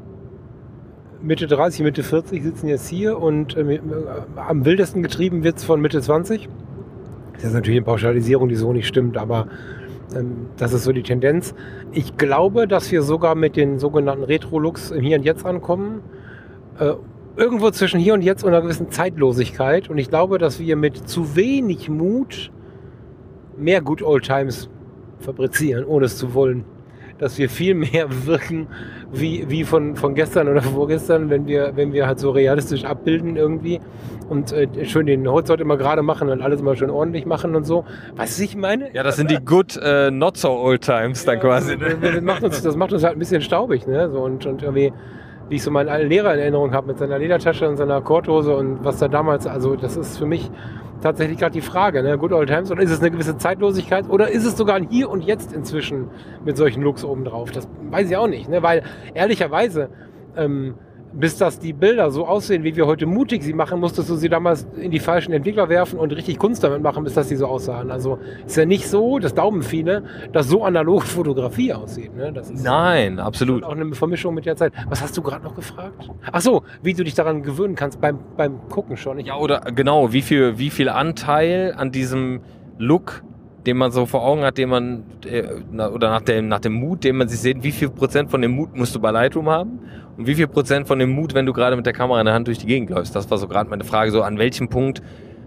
Mitte dreißig, Mitte vierzig sitzen jetzt hier und äh, am wildesten getrieben wird es von Mitte zwanzig. Das ist natürlich eine Pauschalisierung, die so nicht stimmt, aber ähm, das ist so die Tendenz. Ich glaube, dass wir sogar mit den sogenannten Retro-Looks im Hier und Jetzt ankommen. Äh, irgendwo zwischen Hier und Jetzt und einer gewissen Zeitlosigkeit. Und ich glaube, dass wir mit zu wenig Mut mehr Good Old Times fabrizieren, ohne es zu wollen. Dass wir viel mehr wirken wie, wie von, von gestern oder vorgestern, wenn wir, wenn wir halt so realistisch abbilden irgendwie und äh, schön den Horizont immer gerade machen und alles immer schön ordentlich machen und so. Weißt du, was ich meine? Ja, das sind die good, äh, not so old times dann ja, quasi. Ne? Das, macht uns, das macht uns halt ein bisschen staubig, ne? So, und, und irgendwie, wie ich so meinen alten Lehrer in Erinnerung habe mit seiner Ledertasche und seiner Korthose und was da damals, also das ist für mich tatsächlich gerade die Frage, ne? Good Old Times, oder ist es eine gewisse Zeitlosigkeit oder ist es sogar ein Hier und Jetzt inzwischen mit solchen Looks obendrauf? Das weiß ich auch nicht, ne? Weil ehrlicherweise, ähm, bis dass die Bilder so aussehen, wie wir heute mutig sie machen, musstest du sie damals in die falschen Entwickler werfen und richtig Kunst damit machen, bis dass sie so aussahen. Also ist ja nicht so, das glauben viele, dass so analoge Fotografie aussieht. Ne? Das ist Nein, absolut. Auch eine Vermischung mit der Zeit. Was hast du gerade noch gefragt? Ach so, wie du dich daran gewöhnen kannst beim, beim Gucken schon. Ich ja, oder genau, wie viel, wie viel Anteil an diesem Look, den man so vor Augen hat, den man, äh, oder nach dem, nach dem Mut, den man sich sieht, wie viel Prozent von dem Mut musst du bei Lightroom haben und wie viel Prozent von dem Mut, wenn du gerade mit der Kamera in der Hand durch die Gegend läufst. Das war so gerade meine Frage, so an welchem Punkt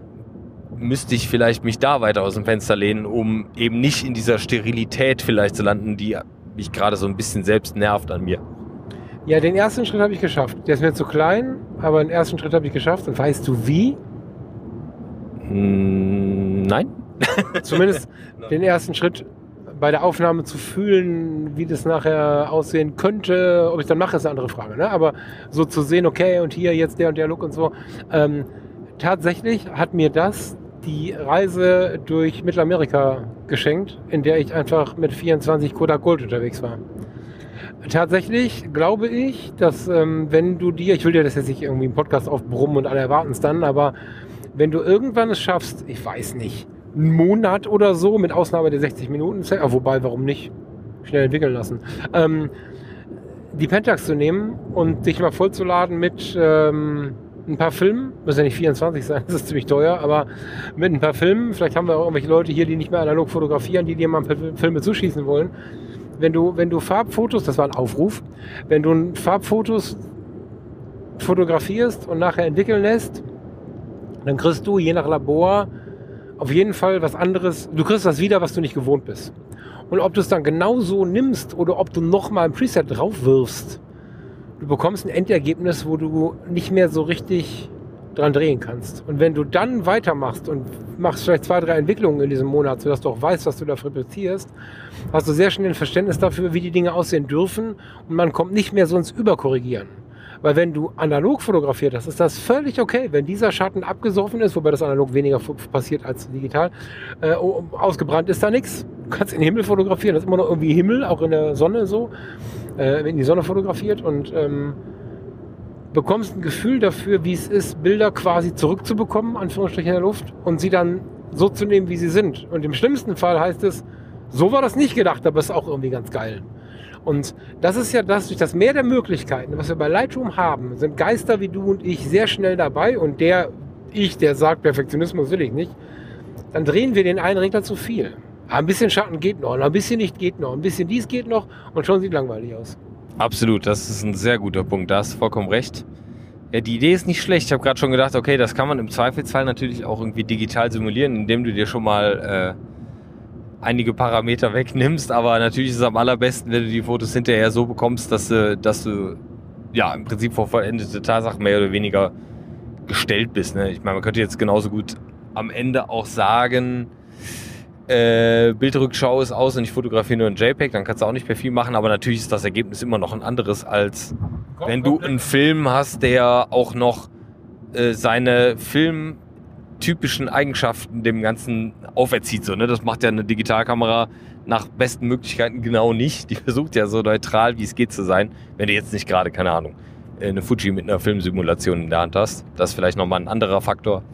müsste ich vielleicht mich da weiter aus dem Fenster lehnen, um eben nicht in dieser Sterilität vielleicht zu landen, die mich gerade so ein bisschen selbst nervt an mir. Ja, den ersten Schritt habe ich geschafft. Der ist mir zu klein, aber den ersten Schritt habe ich geschafft. Und weißt du wie? Hm, nein. zumindest den ersten Schritt bei der Aufnahme zu fühlen, wie das nachher aussehen könnte. Ob ich dann mache, ist eine andere Frage. Ne? Aber so zu sehen, okay, und hier jetzt der und der Look und so. Ähm, tatsächlich hat mir das die Reise durch Mittelamerika geschenkt, in der ich einfach mit vierundzwanzig Kodak Gold unterwegs war. Tatsächlich glaube ich, dass ähm, wenn du dir, ich will dir das jetzt nicht irgendwie im Podcast aufbrummen und alle erwarten es dann, aber wenn du irgendwann es schaffst, ich weiß nicht, einen Monat oder so, mit Ausnahme der sechzig Minuten, ja, wobei, warum nicht, schnell entwickeln lassen, ähm, die Pentax zu nehmen und dich mal vollzuladen mit ähm, ein paar Filmen, müssen ja nicht vierundzwanzig sein, das ist ziemlich teuer, aber mit ein paar Filmen, vielleicht haben wir auch irgendwelche Leute hier, die nicht mehr analog fotografieren, die dir mal ein paar Filme zuschießen wollen. Wenn du, wenn du Farbfotos, das war ein Aufruf, wenn du Farbfotos fotografierst und nachher entwickeln lässt, dann kriegst du je nach Labor auf jeden Fall was anderes, du kriegst was wieder, was du nicht gewohnt bist. Und ob du es dann genauso nimmst oder ob du nochmal ein Preset drauf wirfst, du bekommst ein Endergebnis, wo du nicht mehr so richtig dran drehen kannst. Und wenn du dann weitermachst und machst vielleicht zwei, drei Entwicklungen in diesem Monat, sodass du auch weißt, was du da fabrizierst, hast du sehr schnell ein Verständnis dafür, wie die Dinge aussehen dürfen und man kommt nicht mehr so ins Überkorrigieren. Weil wenn du analog fotografiert hast, ist das völlig okay. Wenn dieser Schatten abgesoffen ist, wobei das analog weniger passiert als digital, äh, ausgebrannt ist da nichts. Du kannst in den Himmel fotografieren, das ist immer noch irgendwie Himmel, auch in der Sonne so, äh, in die Sonne fotografiert und ähm, bekommst ein Gefühl dafür, wie es ist, Bilder quasi zurückzubekommen, Anführungsstrichen in der Luft, und sie dann so zu nehmen, wie sie sind. Und im schlimmsten Fall heißt es, so war das nicht gedacht, aber ist auch irgendwie ganz geil. Und das ist ja das, durch das Meer der Möglichkeiten, was wir bei Lightroom haben, sind Geister wie du und ich sehr schnell dabei und der ich, der sagt, Perfektionismus will ich nicht, dann drehen wir den einen Regler zu viel. Ein bisschen Schatten geht noch, ein bisschen Licht geht noch, ein bisschen dies geht noch und schon sieht langweilig aus. Absolut, das ist ein sehr guter Punkt, da hast du vollkommen recht. Ja, die Idee ist nicht schlecht. Ich habe gerade schon gedacht, okay, das kann man im Zweifelsfall natürlich auch irgendwie digital simulieren, indem du dir schon mal äh, einige Parameter wegnimmst, aber natürlich ist es am allerbesten, wenn du die Fotos hinterher so bekommst, dass du, dass du ja im Prinzip vor vollendete Tatsachen mehr oder weniger gestellt bist. Ne? Ich meine, man könnte jetzt genauso gut am Ende auch sagen, äh, Bildrückschau ist aus und ich fotografiere nur ein JPEG, dann kannst du auch nicht mehr viel machen, aber natürlich ist das Ergebnis immer noch ein anderes, als wenn du einen Film hast, der auch noch äh, seine Film typischen Eigenschaften dem Ganzen auferzieht. So, ne? Das macht ja eine Digitalkamera nach besten Möglichkeiten genau nicht. Die versucht ja so neutral, wie es geht zu sein, wenn du jetzt nicht gerade, keine Ahnung, eine Fuji mit einer Filmsimulation in der Hand hast. Das ist vielleicht nochmal ein anderer Faktor.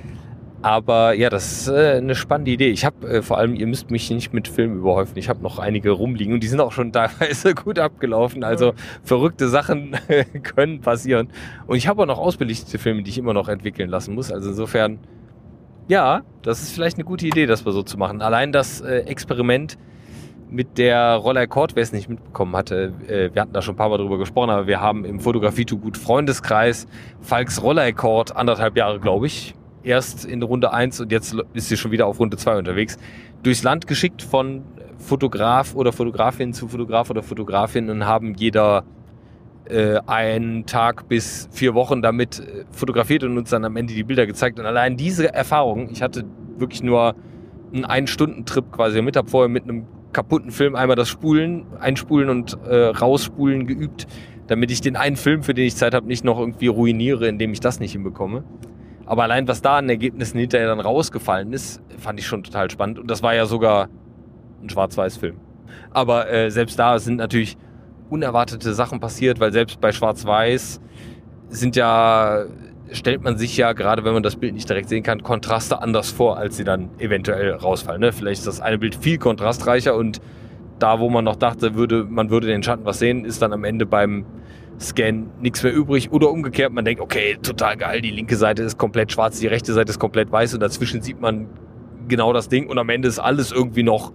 Aber ja, das ist äh, eine spannende Idee. Ich habe äh, vor allem, ihr müsst mich nicht mit Filmen überhäufen. Ich habe noch einige rumliegen und die sind auch schon teilweise gut abgelaufen. Also verrückte Sachen können passieren. Und ich habe auch noch ausbelichtete Filme, die ich immer noch entwickeln lassen muss. Also insofern, ja, das ist vielleicht eine gute Idee, das mal so zu machen. Allein das äh, Experiment mit der Rolleicord, wer es nicht mitbekommen hatte, äh, wir hatten da schon ein paar Mal drüber gesprochen, aber wir haben im Fotografie to gut Freundeskreis Falks Rolleicord anderthalb Jahre, glaube ich, erst in Runde eins und jetzt ist sie schon wieder auf Runde zwei unterwegs, durchs Land geschickt von Fotograf oder Fotografin zu Fotograf oder Fotografin und haben jeder äh, einen Tag bis vier Wochen damit äh, fotografiert und uns dann am Ende die Bilder gezeigt. Und allein diese Erfahrung, ich hatte wirklich nur einen Ein-Stunden-Trip quasi mit, habe vorher mit einem kaputten Film einmal das Spulen, Einspulen und äh, Rausspulen geübt, damit ich den einen Film, für den ich Zeit habe, nicht noch irgendwie ruiniere, indem ich das nicht hinbekomme. Aber allein, was da an Ergebnissen hinterher dann rausgefallen ist, fand ich schon total spannend. Und das war ja sogar ein Schwarz-Weiß-Film. Aber äh, selbst da sind natürlich unerwartete Sachen passiert, weil selbst bei Schwarz-Weiß sind ja, stellt man sich ja, gerade wenn man das Bild nicht direkt sehen kann, Kontraste anders vor, als sie dann eventuell rausfallen. Ne? Vielleicht ist das eine Bild viel kontrastreicher und da, wo man noch dachte, würde, man würde den Schatten was sehen, ist dann am Ende beim Scan nichts mehr übrig oder umgekehrt, man denkt, okay, total geil, die linke Seite ist komplett schwarz, die rechte Seite ist komplett weiß und dazwischen sieht man genau das Ding und am Ende ist alles irgendwie noch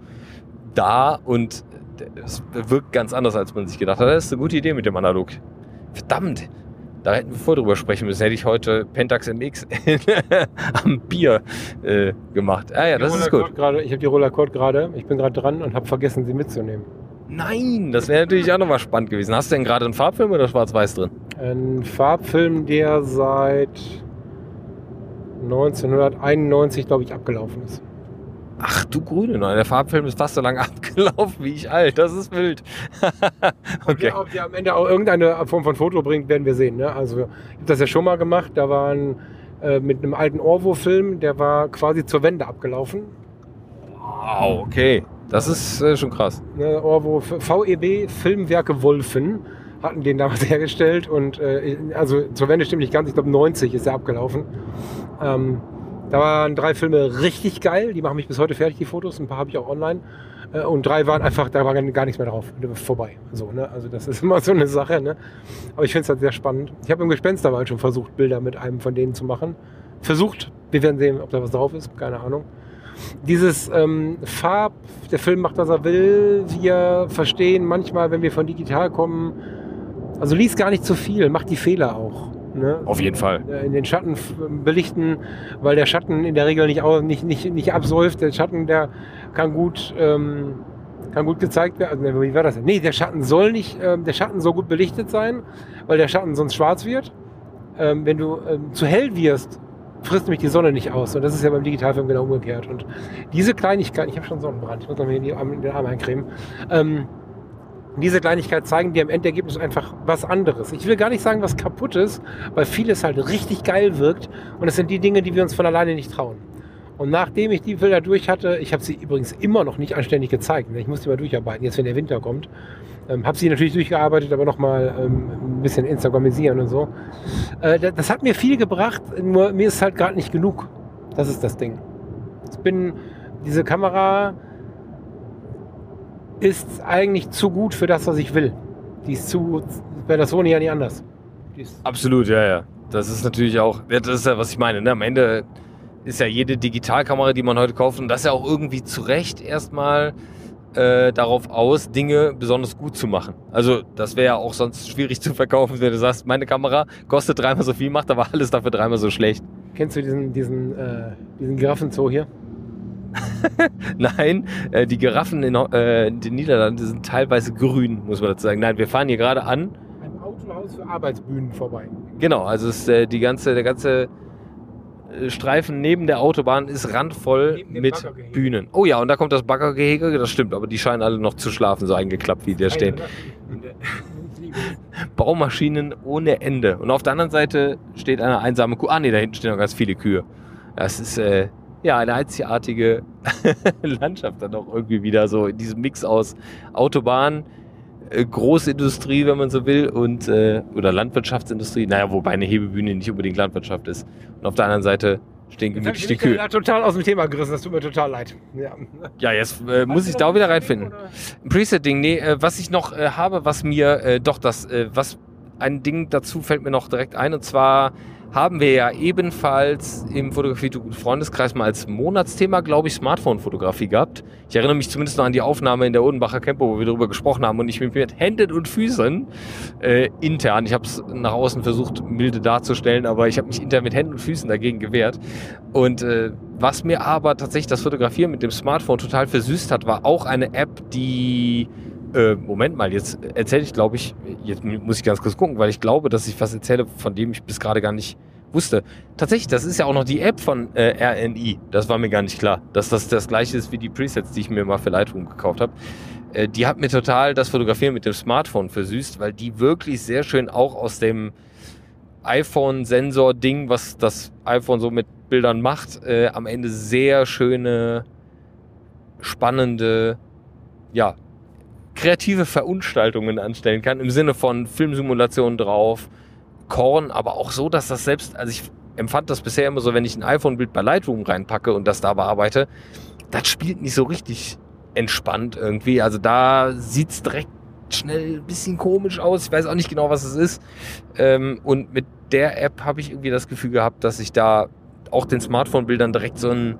da und es wirkt ganz anders, als man sich gedacht hat. Das ist eine gute Idee mit dem Analog. Verdammt, da hätten wir vorher drüber sprechen müssen. Hätte ich heute Pentax M X am Bier äh, gemacht. Ah ja, das ist gut. Grade, ich habe die Rolleicord gerade, ich bin gerade dran und habe vergessen, sie mitzunehmen. Nein, das wäre natürlich auch nochmal spannend gewesen. Hast du denn gerade einen Farbfilm oder Schwarz-Weiß drin? Ein Farbfilm, der seit neunzehnhunderteinundneunzig, glaube ich, abgelaufen ist. Ach du Grüne, nein, der Farbfilm ist fast so lange abgelaufen wie ich alt. Das ist wild. Okay. Ob der am Ende auch irgendeine Form von Foto bringt, werden wir sehen. Ne? Also ich habe das ja schon mal gemacht. Da war ein, äh, mit einem alten Orwo-Film, der war quasi zur Wende abgelaufen. Wow, okay. Das ist äh, schon krass. Ne, Orwo, V E B Filmwerke Wolfen hatten den damals hergestellt. Und äh, also zur Wende stimmt nicht ganz. Ich glaube neunzig ist der abgelaufen. Ähm, Da waren drei Filme richtig geil, die machen mich bis heute fertig, die Fotos, ein paar habe ich auch online. Und drei waren einfach, da war gar nichts mehr drauf, vorbei. So, ne? Also das ist immer so eine Sache. Ne? Aber ich finde es halt sehr spannend. Ich habe im Gespensterwald schon versucht, Bilder mit einem von denen zu machen. Versucht, wir werden sehen, ob da was drauf ist, keine Ahnung. Dieses ähm, Farb, der Film macht, was er will. Wir verstehen manchmal, wenn wir von digital kommen, also lies gar nicht zu viel, macht die Fehler auch. Ne? Auf jeden Fall. In den Schatten belichten, weil der Schatten in der Regel nicht, nicht, nicht, nicht absäuft. Der Schatten, der kann gut, ähm, kann gut gezeigt werden. Also, wie war das denn? Nee, der Schatten soll nicht, ähm, der Schatten soll gut belichtet sein, weil der Schatten sonst schwarz wird. Ähm, wenn du ähm, zu hell wirst, frisst nämlich die Sonne nicht aus. Und das ist ja beim Digitalfilm genau umgekehrt. Und diese Kleinigkeit, ich habe schon Sonnenbrand, ich muss noch mal in, die, in den Arm eincremen, ähm, diese Kleinigkeit zeigen dir am Endergebnis einfach was anderes. Ich will gar nicht sagen, was kaputt ist, weil vieles halt richtig geil wirkt. Und das sind die Dinge, die wir uns von alleine nicht trauen. Und nachdem ich die Bilder durch hatte, ich habe sie übrigens immer noch nicht anständig gezeigt. Ich muss die mal durcharbeiten, jetzt wenn der Winter kommt. Ähm, habe sie natürlich durchgearbeitet, aber nochmal ähm, ein bisschen Instagramisieren und so. Äh, das, das hat mir viel gebracht, nur mir ist halt gerade nicht genug. Das ist das Ding. Ich bin, diese Kamera ist eigentlich zu gut für das, was ich will. Die ist zu, bei der Sony ja nicht anders. Absolut, ja, ja. Das ist natürlich auch, das ist ja, was ich meine, ne? Am Ende ist ja jede Digitalkamera, die man heute kauft, und das ja auch irgendwie zu Recht erstmal äh, darauf aus, Dinge besonders gut zu machen. Also das wäre ja auch sonst schwierig zu verkaufen, wenn du sagst, meine Kamera kostet dreimal so viel, macht aber alles dafür dreimal so schlecht. Kennst du diesen, diesen, äh, diesen Giraffenzoo hier? Nein, äh, die Giraffen in, äh, in den Niederlanden sind teilweise grün, muss man dazu sagen. Nein, wir fahren hier gerade an ein Autohaus für Arbeitsbühnen vorbei. Genau, also ist, äh, die ganze, der ganze äh, Streifen neben der Autobahn ist randvoll mit Bühnen. Oh ja, und da kommt das Baggergehege, das stimmt, aber die scheinen alle noch zu schlafen, so eingeklappt, wie die da stehen. Baumaschinen ohne Ende. Und auf der anderen Seite steht eine einsame Kuh. Ah ne, da hinten stehen noch ganz viele Kühe. Das ist äh, ja eine einzigartige Landschaft dann auch irgendwie wieder, so in diesem Mix aus Autobahn, äh, Großindustrie, wenn man so will, und äh, oder Landwirtschaftsindustrie. Naja, wobei eine Hebebühne nicht unbedingt Landwirtschaft ist. Und auf der anderen Seite stehen gemütlich die Kühe. Ich bin total aus dem Thema gerissen, das tut mir total leid. Ja, ja jetzt äh, muss ich da auch wieder reinfinden. Ein Preset-Ding, nee, äh, was ich noch äh, habe, was mir äh, doch das, äh, was ein Ding dazu fällt mir noch direkt ein, und zwar haben wir ja ebenfalls im Fotografie-Freundeskreis mal als Monatsthema, glaube ich, Smartphone-Fotografie gehabt. Ich erinnere mich zumindest noch an die Aufnahme in der Odenbacher Campo, wo wir darüber gesprochen haben, und ich bin mit Händen und Füßen äh, intern, ich habe es nach außen versucht, milde darzustellen, aber ich habe mich intern mit Händen und Füßen dagegen gewehrt. Und äh, was mir aber tatsächlich das Fotografieren mit dem Smartphone total versüßt hat, war auch eine App, die Äh, Moment mal, jetzt erzähle ich, glaube ich, jetzt muss ich ganz kurz gucken, weil ich glaube, dass ich was erzähle, von dem ich bis gerade gar nicht wusste. Tatsächlich, das ist ja auch noch die App von äh, R N I. Das war mir gar nicht klar, dass das das gleiche ist wie die Presets, die ich mir mal für Lightroom gekauft habe. Äh, die hat mir total das Fotografieren mit dem Smartphone versüßt, weil die wirklich sehr schön auch aus dem iPhone-Sensor-Ding, was das iPhone so mit Bildern macht, äh, am Ende sehr schöne, spannende, ja, kreative Verunstaltungen anstellen kann, im Sinne von Filmsimulationen drauf, Korn, aber auch so, dass das selbst, also ich empfand das bisher immer so, wenn ich ein iPhone-Bild bei Lightroom reinpacke und das da bearbeite, das spielt nicht so richtig entspannt irgendwie, also da sieht's direkt schnell ein bisschen komisch aus, ich weiß auch nicht genau, was es ist, ähm, und mit der App habe ich irgendwie das Gefühl gehabt, dass ich da auch den Smartphone-Bildern direkt so einen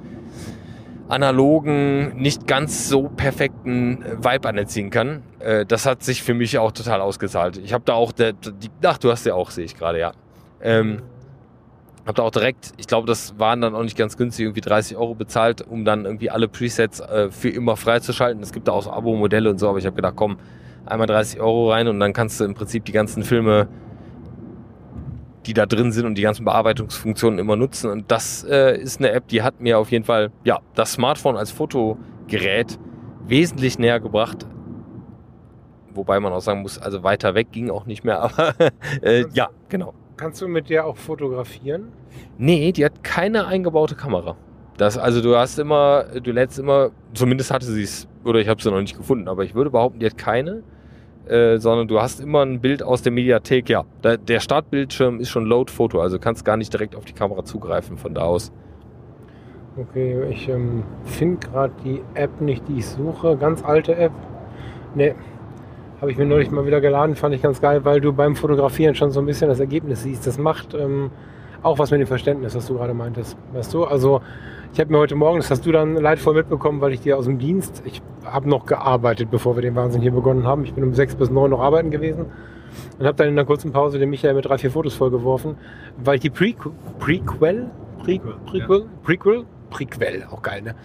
analogen, nicht ganz so perfekten Vibe anerziehen kann. Äh, das hat sich für mich auch total ausgezahlt. Ich habe da auch, der, die, ach, du hast ja auch, sehe ich gerade, ja. Ähm, habe da auch direkt, ich glaube, das waren dann auch nicht ganz günstig, irgendwie dreißig Euro bezahlt, um dann irgendwie alle Presets äh, für immer freizuschalten. Es gibt da auch so Abo-Modelle und so, aber ich habe gedacht, komm, einmal dreißig Euro rein und dann kannst du im Prinzip die ganzen Filme die da drin sind und die ganzen Bearbeitungsfunktionen immer nutzen. Und das äh, ist eine App, die hat mir auf jeden Fall ja, das Smartphone als Fotogerät wesentlich näher gebracht. Wobei man auch sagen muss, also weiter weg ging auch nicht mehr. Aber äh, ja, genau. Kannst du mit der auch fotografieren? Nee, die hat keine eingebaute Kamera. Das, also du hast immer, du lädst immer, zumindest hatte sie es, oder ich habe sie noch nicht gefunden, aber ich würde behaupten, die hat keine. Äh, sondern du hast immer ein Bild aus der Mediathek, ja. Da, der Startbildschirm ist schon Load-Foto, also kannst gar nicht direkt auf die Kamera zugreifen von da aus. Okay, ich ähm, finde gerade die App nicht, die ich suche. Ganz alte App. Ne, habe ich mir neulich mal wieder geladen, fand ich ganz geil, weil du beim Fotografieren schon so ein bisschen das Ergebnis siehst. Das macht ähm, auch was mit dem Verständnis, was du gerade meintest. Weißt du, also ich habe mir heute Morgen, das hast du dann leidvoll mitbekommen, weil ich dir aus dem Dienst, ich habe noch gearbeitet, bevor wir den Wahnsinn hier begonnen haben. Ich bin um sechs bis neun noch arbeiten gewesen und habe dann in einer kurzen Pause den Michael mit drei, vier Fotos vollgeworfen, weil ich die Pre Prequel, Pre Prequel, ja. Prequel, Prequel, auch geil, ne?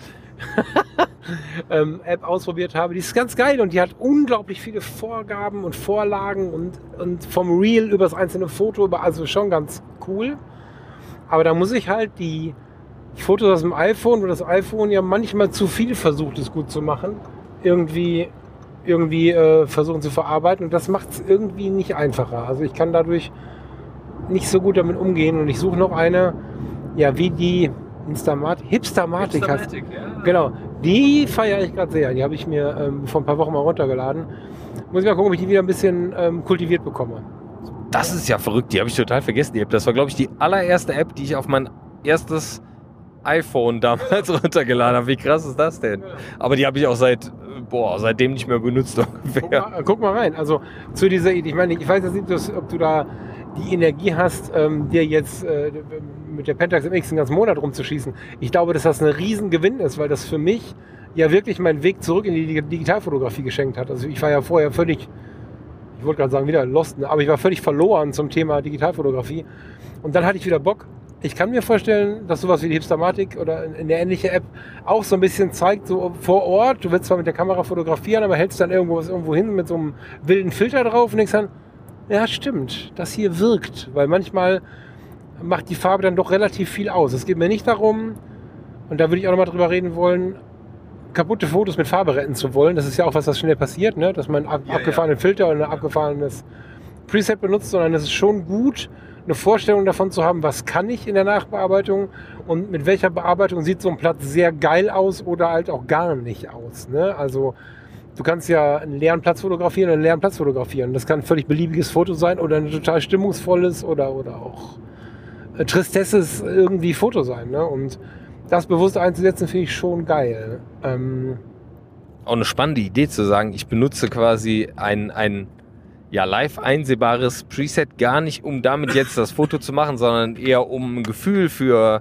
ähm, App ausprobiert habe. Die ist ganz geil und die hat unglaublich viele Vorgaben und Vorlagen und, und vom Reel über das einzelne Foto, über, also schon ganz cool. Aber da muss ich halt die Fotos aus dem iPhone, wo das iPhone ja manchmal zu viel versucht, es gut zu machen, irgendwie, irgendwie äh, versuchen zu verarbeiten. Und das macht es irgendwie nicht einfacher. Also ich kann dadurch nicht so gut damit umgehen. Und ich suche noch eine, ja, wie die Instamat Hipstamatic, Hipstamatic heißt. Ja. Genau, die feiere ich gerade sehr. Die habe ich mir ähm, vor ein paar Wochen mal runtergeladen. Muss ich mal gucken, ob ich die wieder ein bisschen ähm, kultiviert bekomme. Das ist ja verrückt. Die habe ich total vergessen, die App. Das war, glaube ich, die allererste App, die ich auf mein erstes iPhone damals runtergeladen habe. Wie krass ist das denn? Aber die habe ich auch seit, boah, seitdem nicht mehr benutzt. Guck mal, guck mal rein. Also zu dieser Idee. Ich meine, ich weiß jetzt nicht, ob du da die Energie hast, ähm, dir jetzt äh, mit der Pentax M X den ganzen Monat rumzuschießen. Ich glaube, dass das ein Riesengewinn ist, weil das für mich ja wirklich meinen Weg zurück in die Digitalfotografie geschenkt hat. Also ich war ja vorher völlig, ich wollte gerade sagen, wieder lost, aber ich war völlig verloren zum Thema Digitalfotografie. Und dann hatte ich wieder Bock. Ich kann mir vorstellen, dass sowas wie die Hipstamatic oder eine ähnliche App auch so ein bisschen zeigt, so vor Ort, du willst zwar mit der Kamera fotografieren, aber hältst dann irgendwo, irgendwo hin mit so einem wilden Filter drauf und denkst dann, ja stimmt, das hier wirkt, weil manchmal macht die Farbe dann doch relativ viel aus. Es geht mir nicht darum, und da würde ich auch nochmal drüber reden wollen, kaputte Fotos mit Farbe retten zu wollen. Das ist ja auch was, was schnell passiert, ne? Dass man einen ab- ja, abgefahrenen ja. Filter oder ein abgefahrenes Preset benutzt, sondern es ist schon gut, eine Vorstellung davon zu haben, was kann ich in der Nachbearbeitung und mit welcher Bearbeitung sieht so ein Platz sehr geil aus oder halt auch gar nicht aus. Ne? Also du kannst ja einen leeren Platz fotografieren oder einen leeren Platz fotografieren. Das kann ein völlig beliebiges Foto sein oder ein total stimmungsvolles oder, oder auch äh, tristesses irgendwie Foto sein. Ne? Und das bewusst einzusetzen, finde ich schon geil. Ähm auch eine spannende Idee zu sagen, ich benutze quasi ein, ein ja, live einsehbares Preset gar nicht, um damit jetzt das Foto zu machen, sondern eher um ein Gefühl für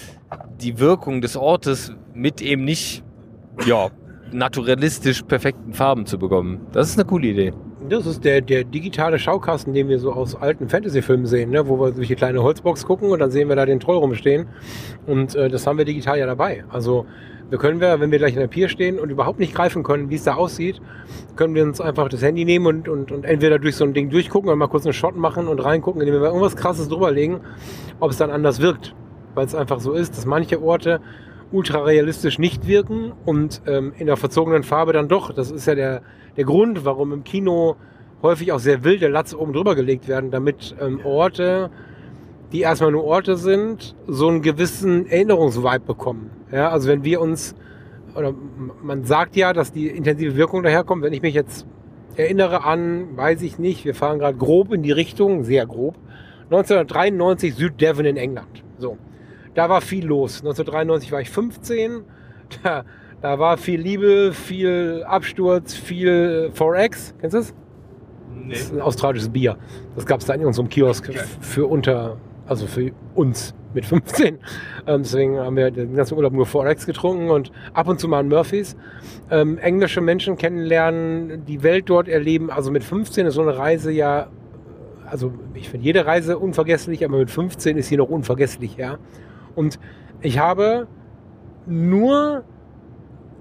die Wirkung des Ortes mit eben nicht ja, naturalistisch perfekten Farben zu bekommen. Das ist eine coole Idee. Das ist der, der digitale Schaukasten, den wir so aus alten Fantasy-Filmen sehen, ne? Wo wir durch die kleine Holzbox gucken und dann sehen wir da den Troll rumstehen. Und äh, das haben wir digital ja dabei. Also wir können wir, wenn wir gleich in der Pier stehen und überhaupt nicht greifen können, wie es da aussieht, können wir uns einfach das Handy nehmen und, und, und entweder durch so ein Ding durchgucken oder mal kurz einen Shot machen und reingucken, indem wir irgendwas Krasses drüberlegen, ob es dann anders wirkt. Weil es einfach so ist, dass manche Orte ultra realistisch nicht wirken und ähm, in der verzogenen Farbe dann doch. Das ist ja der, der Grund, warum im Kino häufig auch sehr wilde Latz oben drüber gelegt werden, damit ähm, Orte, die erstmal nur Orte sind, so einen gewissen Erinnerungsvibe bekommen. Ja, also wenn wir uns, oder man sagt ja, dass die intensive Wirkung daherkommt, wenn ich mich jetzt erinnere an, weiß ich nicht, wir fahren gerade grob in die Richtung, sehr grob, neunzehnhundertdreiundneunzig Süddevon in England. So, da war viel los. neunzehnhundertdreiundneunzig war ich fünfzehn, da, da war viel Liebe, viel Absturz, viel vier X, kennst du das? Nee. Das ist ein australisches Bier. Das gab es da in unserem Kiosk okay. für unter, also für uns mit fünfzehn. Ähm, deswegen haben wir den ganzen Urlaub nur vier X getrunken und ab und zu mal ein Murphys. Ähm, englische Menschen kennenlernen, die Welt dort erleben. Also mit fünfzehn ist so eine Reise ja, also ich finde jede Reise unvergesslich, aber mit fünfzehn ist sie noch unvergesslich, ja. Und ich habe nur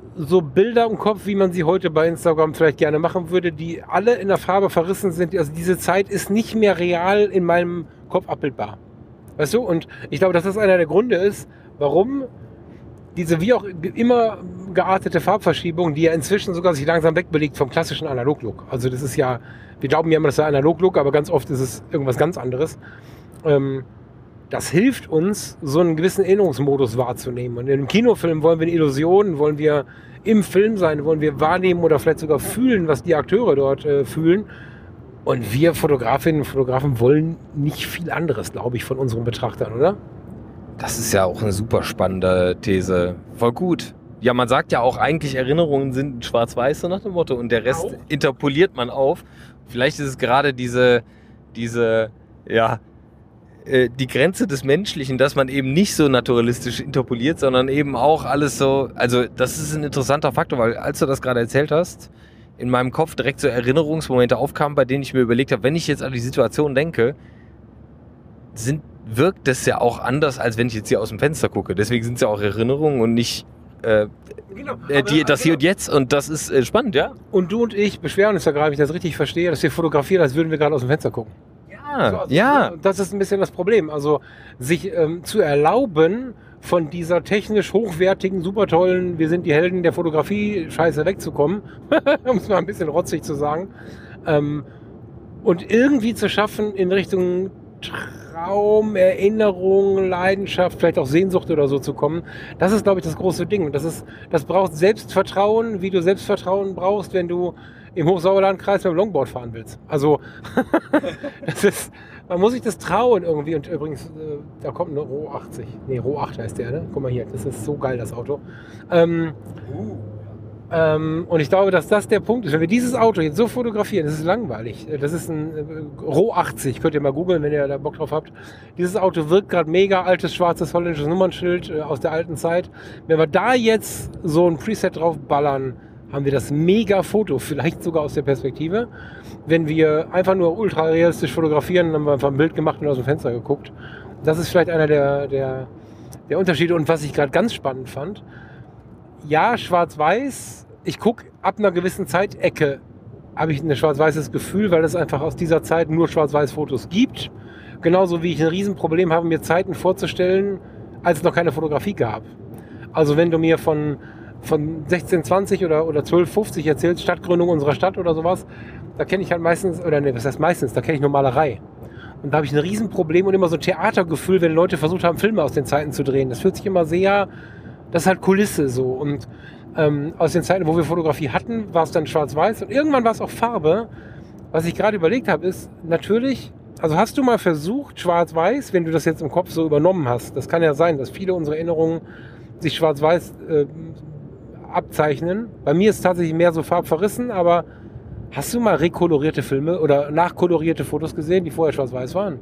so Bilder im Kopf, wie man sie heute bei Instagram vielleicht gerne machen würde, die alle in der Farbe verrissen sind. Also diese Zeit ist nicht mehr real in meinem Kopf abbildbar. Weißt du? Und ich glaube, dass das einer der Gründe ist, warum diese wie auch immer geartete Farbverschiebung, die ja inzwischen sogar sich langsam wegbewegt vom klassischen Analog-Look. Also das ist ja, wir glauben ja immer, das sei Analog-Look, aber ganz oft ist es irgendwas ganz anderes. Ähm, das hilft uns, so einen gewissen Erinnerungsmodus wahrzunehmen. Und im Kinofilm wollen wir eine Illusion, wollen wir im Film sein, wollen wir wahrnehmen oder vielleicht sogar fühlen, was die Akteure dort äh, fühlen. Und wir Fotografinnen und Fotografen wollen nicht viel anderes, glaube ich, von unseren Betrachtern, oder? Das ist ja auch eine super spannende These. Voll gut. Ja, man sagt ja auch eigentlich, Erinnerungen sind schwarz-weiß, so nach dem Motto, und der Rest auch interpoliert man auf. Vielleicht ist es gerade diese, diese, ja, äh, die Grenze des Menschlichen, dass man eben nicht so naturalistisch interpoliert, sondern eben auch alles so, also das ist ein interessanter Faktor, weil als du das gerade erzählt hast, in meinem Kopf direkt so Erinnerungsmomente aufkamen, bei denen ich mir überlegt habe, wenn ich jetzt an die Situation denke, sind, wirkt das ja auch anders, als wenn ich jetzt hier aus dem Fenster gucke. Deswegen sind es ja auch Erinnerungen und nicht äh, genau, äh, die, das Hier und Jetzt. Und das ist äh, spannend, ja. Und du und ich beschweren uns ja gerade, wenn ich das richtig verstehe, dass wir fotografieren, als würden wir gerade aus dem Fenster gucken. Ja, so, also, ja. Das ist ein bisschen das Problem. Also sich ähm, zu erlauben, von dieser technisch hochwertigen, super tollen, wir sind die Helden der Fotografie, Scheiße wegzukommen, um es mal ein bisschen rotzig zu sagen, ähm, und irgendwie zu schaffen in Richtung Traum, Erinnerung, Leidenschaft, vielleicht auch Sehnsucht oder so zu kommen. Das ist, glaube ich, das große Ding. Das ist, das braucht Selbstvertrauen, wie du Selbstvertrauen brauchst, wenn du im Hochsauerlandkreis mit dem Longboard fahren willst. Also, das ist, man muss sich das trauen irgendwie. Und übrigens, äh, da kommt eine Ro achtzig. Nee, Ro acht heißt der, ne? Guck mal hier, das ist so geil, das Auto. Ähm, uh. ähm, und ich glaube, dass das der Punkt ist. Wenn wir dieses Auto jetzt so fotografieren, das ist langweilig. Das ist ein äh, Ro achtzig, könnt ihr mal googeln, wenn ihr da Bock drauf habt. Dieses Auto wirkt gerade mega, altes, schwarzes, holländisches Nummernschild äh, aus der alten Zeit. Wenn wir da jetzt so ein Preset drauf ballern, haben wir das mega Foto, vielleicht sogar aus der Perspektive. Wenn wir einfach nur ultra realistisch fotografieren, dann haben wir einfach ein Bild gemacht und aus dem Fenster geguckt. Das ist vielleicht einer der, der, der Unterschiede. Und was ich gerade ganz spannend fand, ja, schwarz-weiß, ich gucke ab einer gewissen Zeitecke, habe ich ein schwarz-weißes Gefühl, weil es einfach aus dieser Zeit nur schwarz-weiß-Fotos gibt. Genauso wie ich ein Riesenproblem habe, mir Zeiten vorzustellen, als es noch keine Fotografie gab. Also wenn du mir von von sechzehn zwanzig oder, oder zwölf fünfzig erzählst, Stadtgründung unserer Stadt oder sowas, da kenne ich halt meistens, oder ne, was heißt meistens, da kenne ich nur Malerei. Und da habe ich ein Riesenproblem und immer so ein Theatergefühl, wenn Leute versucht haben, Filme aus den Zeiten zu drehen. Das fühlt sich immer sehr, das ist halt Kulisse so. Und ähm, aus den Zeiten, wo wir Fotografie hatten, war es dann schwarz-weiß und irgendwann war es auch Farbe. Was ich gerade überlegt habe, ist natürlich, also hast du mal versucht, schwarz-weiß, wenn du das jetzt im Kopf so übernommen hast, das kann ja sein, dass viele unserer Erinnerungen sich schwarz-weiß äh, abzeichnen. Bei mir ist es tatsächlich mehr so farbverrissen, aber hast du mal rekolorierte Filme oder nachkolorierte Fotos gesehen, die vorher schwarz-weiß waren?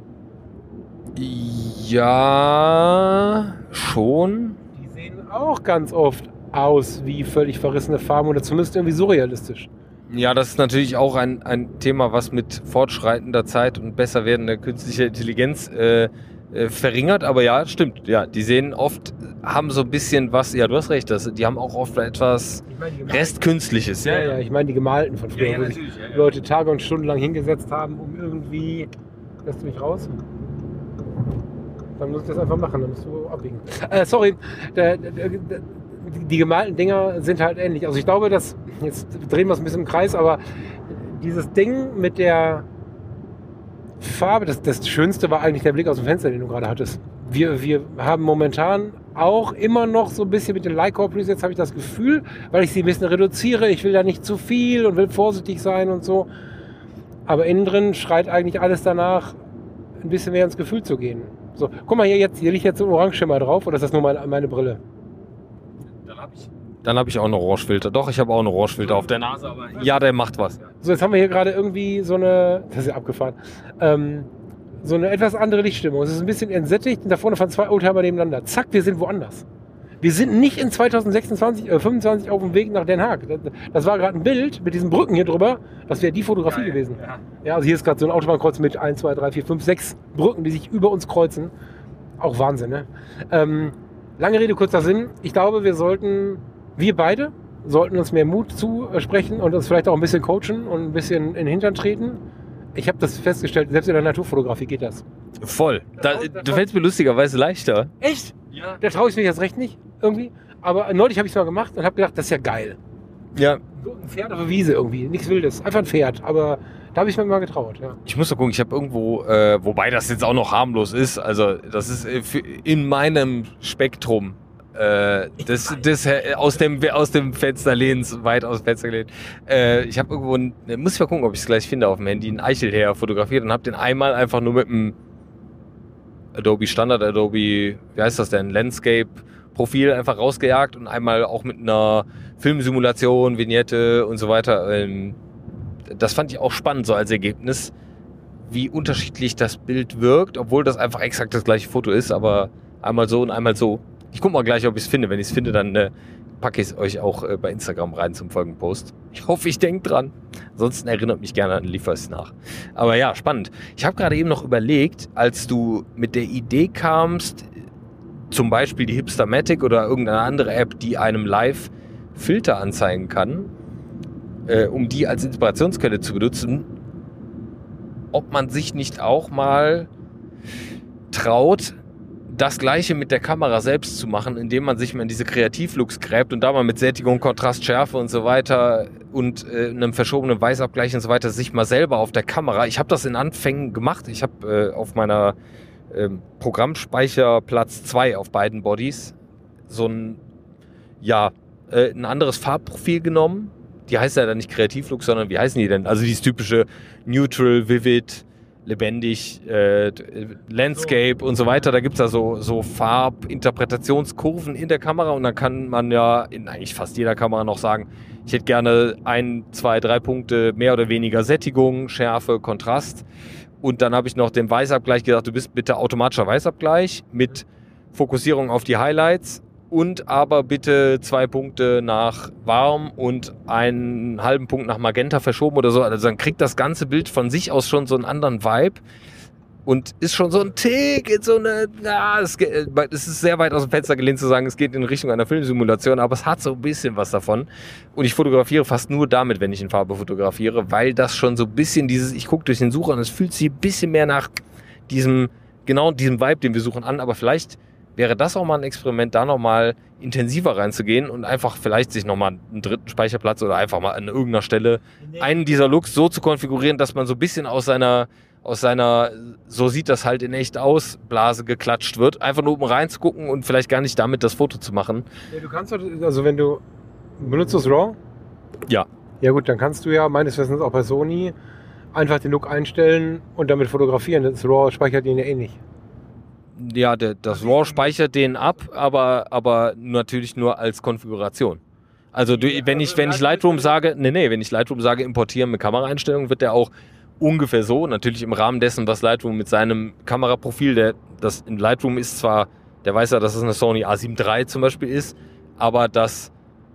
Ja, schon. Die sehen auch ganz oft aus wie völlig verrissene Farben oder zumindest irgendwie surrealistisch. Ja, das ist natürlich auch ein, ein Thema, was mit fortschreitender Zeit und besser werdender künstlicher Intelligenz äh, äh, verringert, aber ja, stimmt. Ja, die sehen oft, haben so ein bisschen was, ja, du hast recht, das, die haben auch oft etwas ich mein, Restkünstliches. Ja, ja, ich meine die gemalten von früher, ja, ja, wo sich ja, ja. Leute Tage und Stunden lang hingesetzt haben, um irgendwie, lässt du mich raus? Dann muss ich das einfach machen, dann musst du abbiegen. Äh, sorry, der, der, der, die gemalten Dinger sind halt ähnlich. Also ich glaube, dass, jetzt drehen wir es ein bisschen im Kreis, aber dieses Ding mit der Farbe, das, das Schönste war eigentlich der Blick aus dem Fenster, den du gerade hattest. Wir, wir haben momentan auch immer noch so ein bisschen mit den Leica-Presets, habe ich das Gefühl, weil ich sie ein bisschen reduziere. Ich will da nicht zu viel und will vorsichtig sein und so. Aber innen drin schreit eigentlich alles danach, ein bisschen mehr ins Gefühl zu gehen. So, guck mal hier, jetzt, hier liegt jetzt so ein Orangeschimmer drauf, oder ist das nur meine, meine Brille? Dann habe ich, dann hab ich auch einen Orangefilter. Doch, ich habe auch einen Orangefilter auf der Nase, aber ja, der macht was. So, jetzt haben wir hier gerade irgendwie so eine, das ist ja abgefahren, ähm, so eine etwas andere Lichtstimmung. Es ist ein bisschen entsättigt und da vorne fahren zwei Oldtimer nebeneinander. Zack, wir sind woanders. Wir sind nicht in zweitausendsechsundzwanzig, äh, fünfundzwanzig auf dem Weg nach Den Haag. Das, das war gerade ein Bild mit diesen Brücken hier drüber. Das wäre die Fotografie ja, gewesen. Ja. ja, also hier ist gerade so ein Autobahnkreuz mit eins, zwei, drei, vier, fünf, sechs Brücken, die sich über uns kreuzen. Auch Wahnsinn, ne? Ähm, lange Rede, kurzer Sinn. Ich glaube, wir sollten, wir beide, sollten uns mehr Mut zusprechen und uns vielleicht auch ein bisschen coachen und ein bisschen in den Hintern treten. Ich habe das festgestellt, selbst in der Naturfotografie geht das. Voll. Da, du fällst mir lustigerweise leichter. Echt? Ja. Da traue ich mich jetzt recht nicht irgendwie. Aber neulich habe ich es mal gemacht und habe gedacht, das ist ja geil. Ja. So ein Pferd auf der Wiese irgendwie, nichts Wildes, einfach ein Pferd. Aber da habe ich mir mal getraut. Ja. Ich muss doch gucken, ich habe irgendwo, äh, wobei das jetzt auch noch harmlos ist, also das ist äh, für, in meinem Spektrum äh, des, des, äh, aus, dem, aus dem Fenster lehns, weit aus dem Fenster gelehnt. Äh, ich habe irgendwo, ein, muss ich mal gucken, ob ich es gleich finde auf dem Handy, einen Eichelherr fotografiert und habe den einmal einfach nur mit einem Adobe Standard, Adobe, wie heißt das denn, Landscape-Profil einfach rausgejagt und einmal auch mit einer Filmsimulation, Vignette und so weiter. Ähm, das fand ich auch spannend so als Ergebnis, wie unterschiedlich das Bild wirkt, obwohl das einfach exakt das gleiche Foto ist, aber einmal so und einmal so. Ich guck mal gleich, ob ich es finde. Wenn ich es finde, dann äh, packe ich es euch auch äh, bei Instagram rein zum Folgenpost. Ich hoffe, ich denke dran. Ansonsten erinnert mich gerne an, liefer es nach. Aber ja, spannend. Ich habe gerade eben noch überlegt, als du mit der Idee kamst, zum Beispiel die Hipstamatic oder irgendeine andere App, die einem live Filter anzeigen kann, äh, um die als Inspirationsquelle zu benutzen, ob man sich nicht auch mal traut, das Gleiche mit der Kamera selbst zu machen, indem man sich mal in diese Kreativlooks gräbt und da mal mit Sättigung, Kontrast, Schärfe und so weiter und äh, einem verschobenen Weißabgleich und so weiter sich mal selber auf der Kamera. Ich habe das in Anfängen gemacht. Ich habe äh, auf meiner äh, Programmspeicherplatz zwei auf beiden Bodies so ein, ja, äh, ein anderes Farbprofil genommen. Die heißt ja dann nicht Kreativlook, sondern wie heißen die denn? Also dieses typische Neutral, Vivid, lebendig, äh, Landscape so und so weiter. Da gibt es da so, so Farbinterpretationskurven in der Kamera und dann kann man ja in eigentlich fast jeder Kamera noch sagen, ich hätte gerne ein, zwei, drei Punkte mehr oder weniger Sättigung, Schärfe, Kontrast. Und dann habe ich noch den Weißabgleich gesagt, du bist bitte automatischer Weißabgleich mit Fokussierung auf die Highlights und aber bitte zwei Punkte nach warm und einen halben Punkt nach Magenta verschoben oder so. Also dann kriegt das ganze Bild von sich aus schon so einen anderen Vibe und ist schon so ein Tick in so eine, ja, es, es ist sehr weit aus dem Fenster gelehnt zu sagen, es geht in Richtung einer Filmsimulation, aber es hat so ein bisschen was davon. Und ich fotografiere fast nur damit, wenn ich in Farbe fotografiere, weil das schon so ein bisschen dieses, ich gucke durch den Sucher und es fühlt sich ein bisschen mehr nach diesem, genau diesem Vibe, den wir suchen, an, aber vielleicht wäre das auch mal ein Experiment, da nochmal intensiver reinzugehen und einfach vielleicht sich nochmal einen dritten Speicherplatz oder einfach mal an irgendeiner Stelle einen dieser Looks so zu konfigurieren, dass man so ein bisschen aus seiner, aus seiner, so sieht das halt in echt aus, Blase geklatscht wird. Einfach nur um reinzugucken und vielleicht gar nicht damit das Foto zu machen. Ja, du kannst, also wenn du, benutzt du es RAW? Ja. Ja gut, dann kannst du ja meines Wissens auch bei Sony einfach den Look einstellen und damit fotografieren. Das RAW speichert ihn ja eh nicht. Ja, der, das RAW speichert den ab, aber, aber natürlich nur als Konfiguration. Also du, wenn ich, wenn ich Lightroom sage, nee, nee, wenn ich Lightroom sage, importieren mit Kameraeinstellungen, wird der auch ungefähr so, natürlich im Rahmen dessen, was Lightroom mit seinem Kameraprofil, der, das in Lightroom ist zwar, der weiß ja, dass es eine Sony A sieben drei zum Beispiel ist, aber das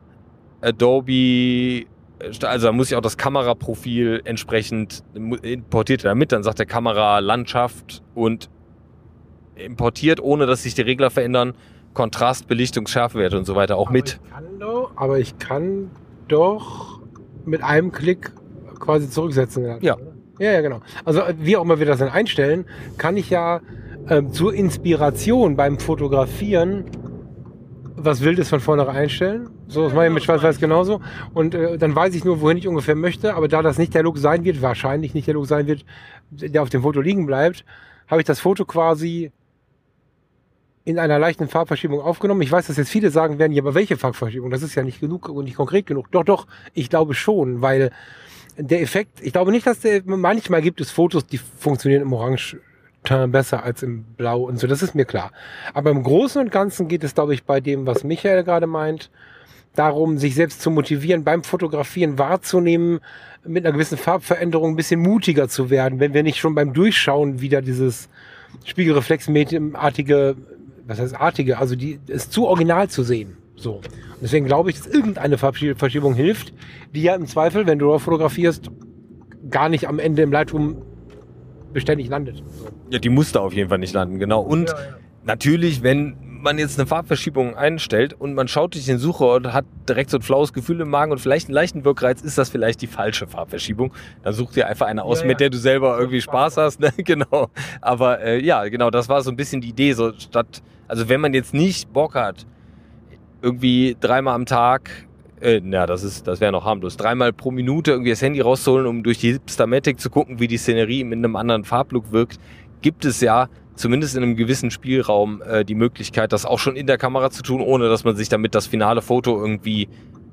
Adobe, also da muss ich auch das Kameraprofil entsprechend importiert damit, dann sagt der Kamera Landschaft und importiert, ohne dass sich die Regler verändern, Kontrast, Belichtung, Schärfewerte und so weiter auch aber mit. Ich kann doch, aber ich kann doch mit einem Klick quasi zurücksetzen. Ja. Ja, ja, genau. Also wie auch immer wir das dann einstellen, kann ich ja ähm, zur Inspiration beim Fotografieren was Wildes von vornherein einstellen. So, das mache ich mit Schwarz-Weiß genauso. Und äh, dann weiß ich nur, wohin ich ungefähr möchte. Aber da das nicht der Look sein wird, wahrscheinlich nicht der Look sein wird, der auf dem Foto liegen bleibt, habe ich das Foto quasi in einer leichten Farbverschiebung aufgenommen. Ich weiß, dass jetzt viele sagen werden, ja, aber welche Farbverschiebung? Das ist ja nicht genug und nicht konkret genug. Doch, doch, ich glaube schon, weil der Effekt, ich glaube nicht, dass der, manchmal gibt es Fotos, die funktionieren im Orange besser als im Blau und so, das ist mir klar. Aber im Großen und Ganzen geht es, glaube ich, bei dem, was Michael gerade meint, darum, sich selbst zu motivieren, beim Fotografieren wahrzunehmen, mit einer gewissen Farbveränderung ein bisschen mutiger zu werden, wenn wir nicht schon beim Durchschauen wieder dieses Spiegelreflexartige, was heißt artige, also die ist zu original zu sehen. So. Und deswegen glaube ich, dass irgendeine Farbverschiebung hilft, die ja im Zweifel, wenn du drauf fotografierst, gar nicht am Ende im Lightroom beständig landet. So. Ja, die muss da auf jeden Fall nicht landen, genau. Und ja, ja. natürlich, wenn man jetzt eine Farbverschiebung einstellt und man schaut durch den Sucher und hat direkt so ein flaues Gefühl im Magen und vielleicht einen leichten Wirkreiz, ist das vielleicht die falsche Farbverschiebung. Dann such dir einfach eine aus, ja, mit der du selber irgendwie Spaß hast. Ne? Genau. Aber äh, ja, genau, das war so ein bisschen die Idee. So statt, also wenn man jetzt nicht Bock hat, irgendwie dreimal am Tag, äh, na, das ist, das wäre noch harmlos, dreimal pro Minute irgendwie das Handy rauszuholen, um durch die Hipstamatic zu gucken, wie die Szenerie mit einem anderen Farblook wirkt, gibt es ja zumindest in einem gewissen Spielraum äh, die Möglichkeit, das auch schon in der Kamera zu tun, ohne dass man sich damit das finale Foto irgendwie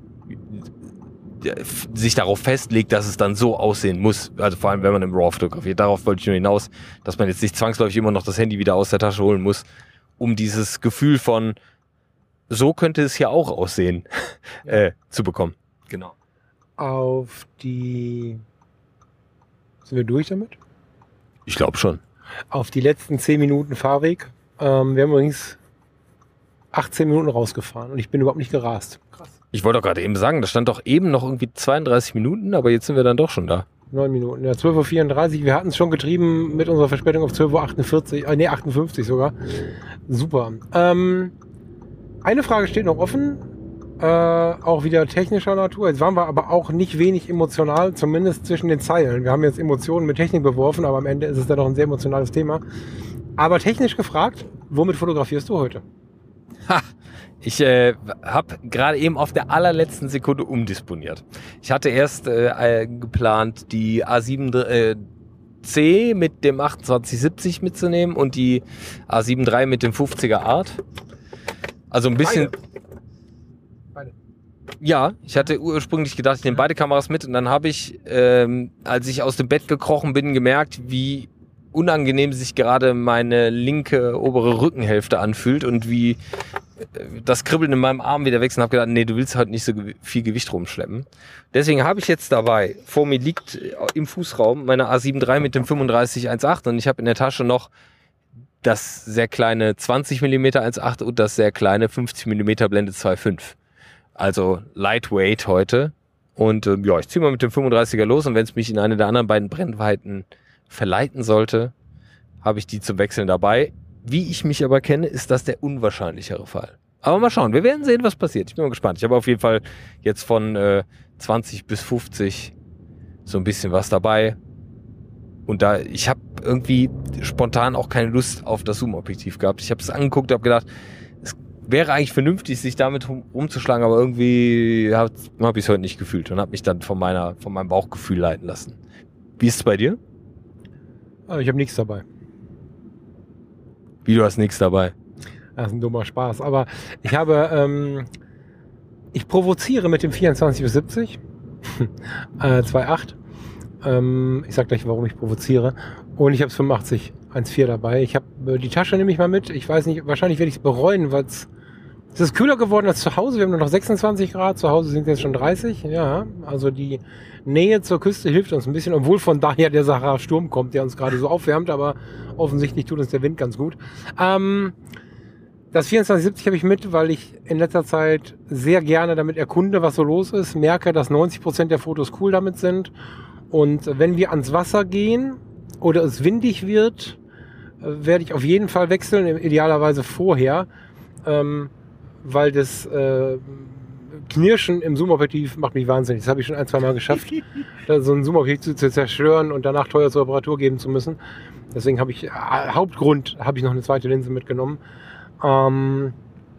äh, sich darauf festlegt, dass es dann so aussehen muss. Also vor allem, wenn man im RAW fotografiert. Darauf wollte ich nur hinaus, dass man jetzt nicht zwangsläufig immer noch das Handy wieder aus der Tasche holen muss, um dieses Gefühl von so könnte es ja auch aussehen, ja. äh, zu bekommen. Genau. Auf die... Sind wir durch damit? Ich glaube schon. Auf die letzten zehn Minuten Fahrweg. Ähm, wir haben übrigens achtzehn Minuten rausgefahren und ich bin überhaupt nicht gerast. Krass. Ich wollte doch gerade eben sagen, da stand doch eben noch irgendwie zweiunddreißig Minuten, aber jetzt sind wir dann doch schon da. neun Minuten, ja, zwölf Uhr vierunddreißig. Wir hatten es schon getrieben mit unserer Verspätung auf zwölf Uhr achtundvierzig, äh, nee, achtundfünfzig sogar. Super. Ähm, eine Frage steht noch offen. Äh, auch wieder technischer Natur. Jetzt waren wir aber auch nicht wenig emotional, zumindest zwischen den Zeilen. Wir haben jetzt Emotionen mit Technik beworfen, aber am Ende ist es dann doch ein sehr emotionales Thema. Aber technisch gefragt, womit fotografierst du heute? Ha, ich äh, habe gerade eben auf der allerletzten Sekunde umdisponiert. Ich hatte erst äh, geplant, die A sieben C mit dem achtundzwanzig siebzig mitzunehmen und die A sieben drei mit dem fünfziger Art. Also ein bisschen... Beide. Beide. Ja, ich hatte ursprünglich gedacht, ich nehme beide Kameras mit und dann habe ich, ähm, als ich aus dem Bett gekrochen bin, gemerkt, wie unangenehm sich gerade meine linke obere Rückenhälfte anfühlt und wie das Kribbeln in meinem Arm wieder wächst und habe gedacht, nee, du willst halt nicht so viel Gewicht rumschleppen. Deswegen habe ich jetzt dabei, vor mir liegt im Fußraum meine A sieben drei mit dem fünfunddreißig eins Komma acht und ich habe in der Tasche noch das sehr kleine zwanzig Millimeter eins Komma acht und das sehr kleine fünfzig Millimeter Blende zwei Komma fünf. Also Lightweight heute. Und äh, ja, ich ziehe mal mit dem fünfunddreißiger los und wenn es mich in eine der anderen beiden Brennweiten verleiten sollte, habe ich die zum Wechseln dabei. Wie ich mich aber kenne, ist das der unwahrscheinlichere Fall. Aber mal schauen, wir werden sehen, was passiert. Ich bin mal gespannt. Ich habe auf jeden Fall jetzt von äh, zwanzig bis fünfzig so ein bisschen was dabei. Und da, ich habe irgendwie spontan auch keine Lust auf das Zoom-Objektiv gehabt. Ich habe es angeguckt und habe gedacht, es wäre eigentlich vernünftig, sich damit rumzuschlagen, aber irgendwie habe hab ich es heute nicht gefühlt und habe mich dann von, meiner, von meinem Bauchgefühl leiten lassen. Wie ist es bei dir? Ich habe nichts dabei. Wie, du hast nichts dabei? Das ist ein dummer Spaß. Aber ich habe, ähm, ich provoziere mit dem vierundzwanzig bis siebzig, äh, zwei Komma acht. Ähm, ich sag gleich, warum ich provoziere. Und ich habe fünfundachtzig eins Komma vier dabei. Ich habe äh, die Tasche nehme ich mal mit. Ich weiß nicht, wahrscheinlich werde ich es bereuen, weil es ist kühler geworden als zu Hause. Wir haben nur noch sechsundzwanzig Grad. Zu Hause sind es jetzt schon dreißig. Ja, also die Nähe zur Küste hilft uns ein bisschen, obwohl von daher der Sahara-Sturm kommt, der uns gerade so aufwärmt, aber offensichtlich tut uns der Wind ganz gut. Ähm, das vierundzwanzig siebzig habe ich mit, weil ich in letzter Zeit sehr gerne damit erkunde, was so los ist, merke, dass neunzig Prozent der Fotos cool damit sind und wenn wir ans Wasser gehen oder es windig wird, werde ich auf jeden Fall wechseln, idealerweise vorher, ähm, weil das äh, Knirschen im Zoom-Objektiv macht mich wahnsinnig. Das habe ich schon ein, zwei Mal geschafft, da so ein Zoom-Objektiv zu, zu zerstören und danach teuer zur Reparatur geben zu müssen. Deswegen habe ich, äh, Hauptgrund, habe ich noch eine zweite Linse mitgenommen. Ähm,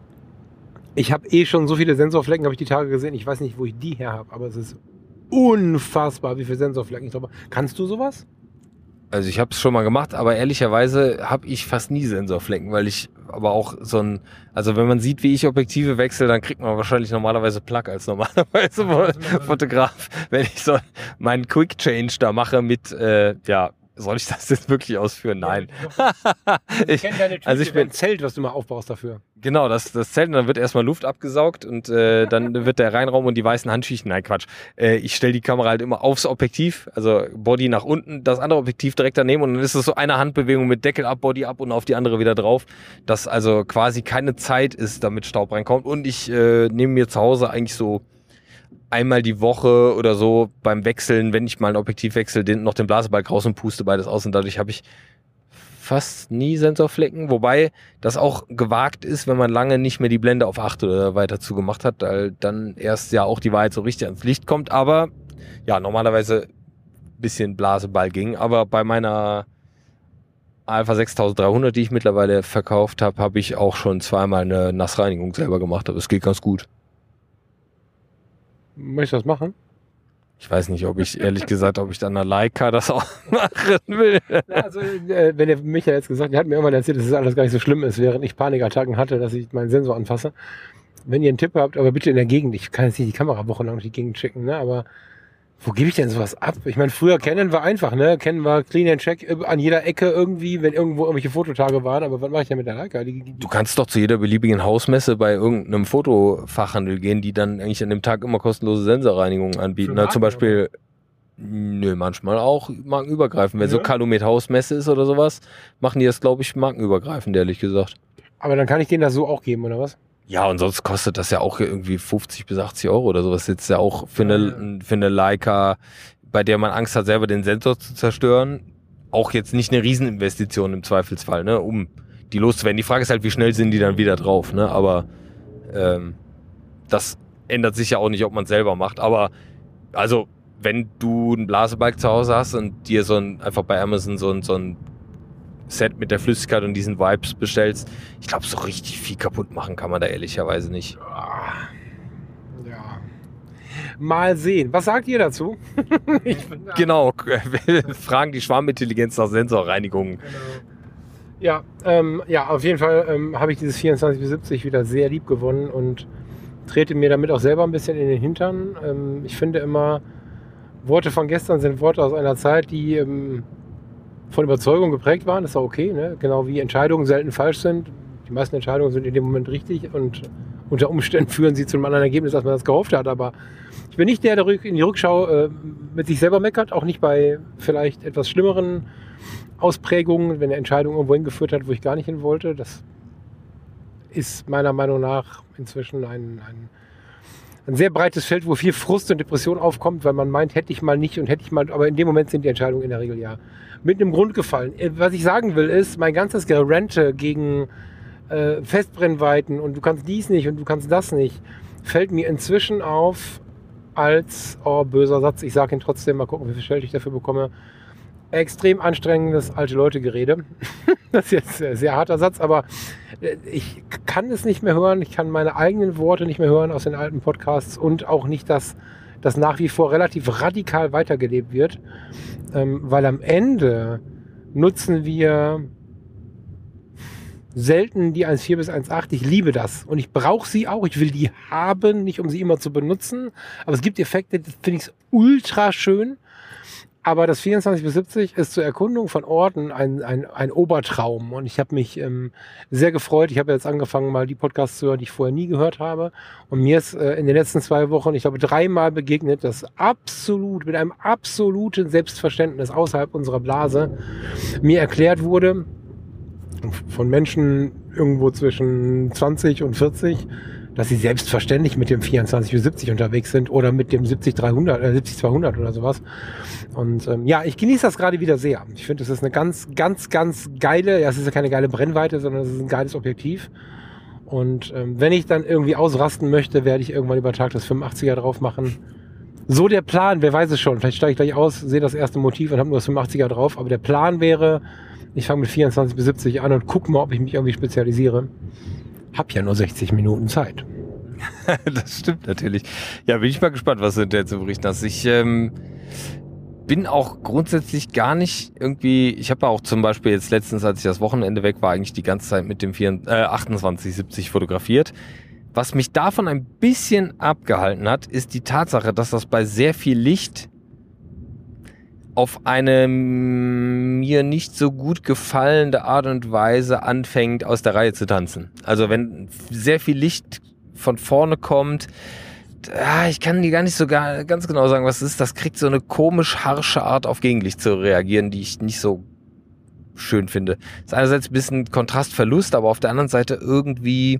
ich habe eh schon so viele Sensorflecken, habe ich die Tage gesehen. Ich weiß nicht, wo ich die her habe, aber es ist unfassbar, wie viele Sensorflecken ich drauf habe. Kannst du sowas? Also ich habe es schon mal gemacht, aber ehrlicherweise habe ich fast nie Sensorflecken, weil ich aber auch so ein, also wenn man sieht, wie ich Objektive wechsle, dann kriegt man wahrscheinlich normalerweise Plaque als normalerweise Fotograf, wenn ich so meinen Quick Change da mache mit, äh, ja, soll ich das jetzt wirklich ausführen? Nein. Ich kenne deine Tüte, also ich bin ein Zelt, was du mal aufbaust dafür. Genau, das, das Zelt, und dann wird erstmal Luft abgesaugt und äh, dann wird der Reinraum und die weißen Handschichten, nein Quatsch, äh, ich stelle die Kamera halt immer aufs Objektiv, also Body nach unten, das andere Objektiv direkt daneben und dann ist es so eine Handbewegung mit Deckel ab, Body ab und auf die andere wieder drauf, dass also quasi keine Zeit ist, damit Staub reinkommt und ich äh, nehme mir zu Hause eigentlich so einmal die Woche oder so beim Wechseln, wenn ich mal ein Objektiv wechsle, den, noch den Blasebalg raus und puste beides aus und dadurch habe ich fast nie Sensorflecken, wobei das auch gewagt ist, wenn man lange nicht mehr die Blende auf acht oder weiter zugemacht hat, weil dann erst ja auch die Wahrheit so richtig ans Licht kommt, aber ja, normalerweise ein bisschen Blaseball ging, aber bei meiner Alpha sechstausenddreihundert, die ich mittlerweile verkauft habe, habe ich auch schon zweimal eine Nassreinigung selber gemacht, aber es geht ganz gut. Möchtest du das machen? Ich weiß nicht, ob ich, ehrlich gesagt, ob ich dann einer Leica das auch machen will. Also, äh, wenn der Michael jetzt gesagt, der hat mir irgendwann erzählt, dass das alles gar nicht so schlimm ist, während ich Panikattacken hatte, dass ich meinen Sensor anfasse. Wenn ihr einen Tipp habt, aber bitte in der Gegend, ich kann jetzt nicht die Kamera wochenlang durch die Gegend checken, ne, aber wo gebe ich denn sowas ab? Ich meine, früher Canon war einfach, ne? Canon war Clean and Check an jeder Ecke irgendwie, wenn irgendwo irgendwelche Fototage waren. Aber was mache ich denn mit der Leica? Die, die, du kannst doch zu jeder beliebigen Hausmesse bei irgendeinem Fotofachhandel gehen, die dann eigentlich an dem Tag immer kostenlose Sensorreinigungen anbieten. Na, zum Beispiel, oder? Nö, manchmal auch markenübergreifend. Wenn ja. so Calumet Hausmesse ist oder sowas, machen die das, glaube ich, markenübergreifend, ehrlich gesagt. Aber dann kann ich denen das so auch geben, oder was? Ja, und sonst kostet das ja auch irgendwie fünfzig bis achtzig Euro oder sowas. Jetzt ja auch für eine, für eine Leica, bei der man Angst hat, selber den Sensor zu zerstören, auch jetzt nicht eine Rieseninvestition im Zweifelsfall, ne, um die loszuwerden. Die Frage ist halt, wie schnell sind die dann wieder drauf, ne? Aber ähm, das ändert sich ja auch nicht, ob man es selber macht. Aber also, wenn du einen Blasebalg zu Hause hast und dir so ein, einfach bei Amazon so ein, so ein Set mit der Flüssigkeit und diesen Vibes bestellst, ich glaube, so richtig viel kaputt machen kann man da ehrlicherweise nicht. Ja. Mal sehen. Was sagt ihr dazu? ich genau, wir fragen die Schwarmintelligenz nach Sensorreinigungen. Genau. Ja, ähm, ja, auf jeden Fall ähm, habe ich dieses vierundzwanzig bis siebzig wieder sehr lieb gewonnen und trete mir damit auch selber ein bisschen in den Hintern. Ähm, ich finde immer, Worte von gestern sind Worte aus einer Zeit, die ähm, von Überzeugung geprägt waren, das ist auch okay, ne? Genau wie Entscheidungen selten falsch sind. Die meisten Entscheidungen sind in dem Moment richtig und unter Umständen führen sie zu einem anderen Ergebnis, als man das gehofft hat. Aber ich bin nicht der, der in die Rückschau äh, mit sich selber meckert, auch nicht bei vielleicht etwas schlimmeren Ausprägungen, wenn eine Entscheidung irgendwo hingeführt hat, wo ich gar nicht hin wollte. Das ist meiner Meinung nach inzwischen ein, ein, ein sehr breites Feld, wo viel Frust und Depression aufkommt, weil man meint, hätte ich mal nicht und hätte ich mal, aber in dem Moment sind die Entscheidungen in der Regel ja mit einem Grund gefallen. Was ich sagen will ist, mein ganzes Gerente gegen äh, Festbrennweiten und du kannst dies nicht und du kannst das nicht, fällt mir inzwischen auf als, oh, böser Satz, ich sage ihn trotzdem, mal gucken, wie viel Geld ich dafür bekomme, extrem anstrengendes alte Leute-Gerede. Das ist jetzt ein sehr harter Satz, aber ich kann es nicht mehr hören, ich kann meine eigenen Worte nicht mehr hören aus den alten Podcasts und auch nicht, dass das nach wie vor relativ radikal weitergelebt wird, ähm, weil am Ende nutzen wir selten die eins Komma vier bis eins Komma acht. Ich liebe das und ich brauche sie auch. Ich will die haben, nicht um sie immer zu benutzen. Aber es gibt Effekte, das finde ich ultra schön. Aber das vierundzwanzig bis siebzig ist zur Erkundung von Orten ein, ein, ein Obertraum. Und ich habe mich ähm, sehr gefreut. Ich habe jetzt angefangen, mal die Podcasts zu hören, die ich vorher nie gehört habe. Und mir ist äh, in den letzten zwei Wochen, ich glaube, dreimal begegnet, dass absolut, mit einem absoluten Selbstverständnis außerhalb unserer Blase mir erklärt wurde, von Menschen irgendwo zwischen zwanzig und vierzig, dass sie selbstverständlich mit dem vierundzwanzig bis siebzig unterwegs sind oder mit dem siebzig dreihundert, äh, siebzig zweihundert oder sowas. Und ähm, ja, ich genieße das gerade wieder sehr. Ich finde, es ist eine ganz, ganz, ganz geile, ja, es ist ja keine geile Brennweite, sondern es ist ein geiles Objektiv. Und ähm, wenn ich dann irgendwie ausrasten möchte, werde ich irgendwann über Tag das fünfundachtziger drauf machen. So der Plan, wer weiß es schon. Vielleicht steige ich gleich aus, sehe das erste Motiv und habe nur das fünfundachtziger drauf. Aber der Plan wäre, ich fange mit vierundzwanzig bis siebzig an und gucke mal, ob ich mich irgendwie spezialisiere. Hab ja nur sechzig Minuten Zeit. Das stimmt natürlich. Ja, bin ich mal gespannt, was du hinterher zu berichten hast. Ich ähm, bin auch grundsätzlich gar nicht irgendwie, ich habe auch zum Beispiel jetzt letztens, als ich das Wochenende weg war, eigentlich die ganze Zeit mit dem achtundzwanzig siebzig fotografiert. Was mich davon ein bisschen abgehalten hat, ist die Tatsache, dass das bei sehr viel Licht auf eine mir nicht so gut gefallende Art und Weise anfängt, aus der Reihe zu tanzen. Also wenn sehr viel Licht von vorne kommt, ah, ich kann dir gar nicht so gar, ganz genau sagen, was es ist. Das kriegt so eine komisch harsche Art, auf Gegenlicht zu reagieren, die ich nicht so schön finde. Das ist einerseits ein bisschen Kontrastverlust, aber auf der anderen Seite irgendwie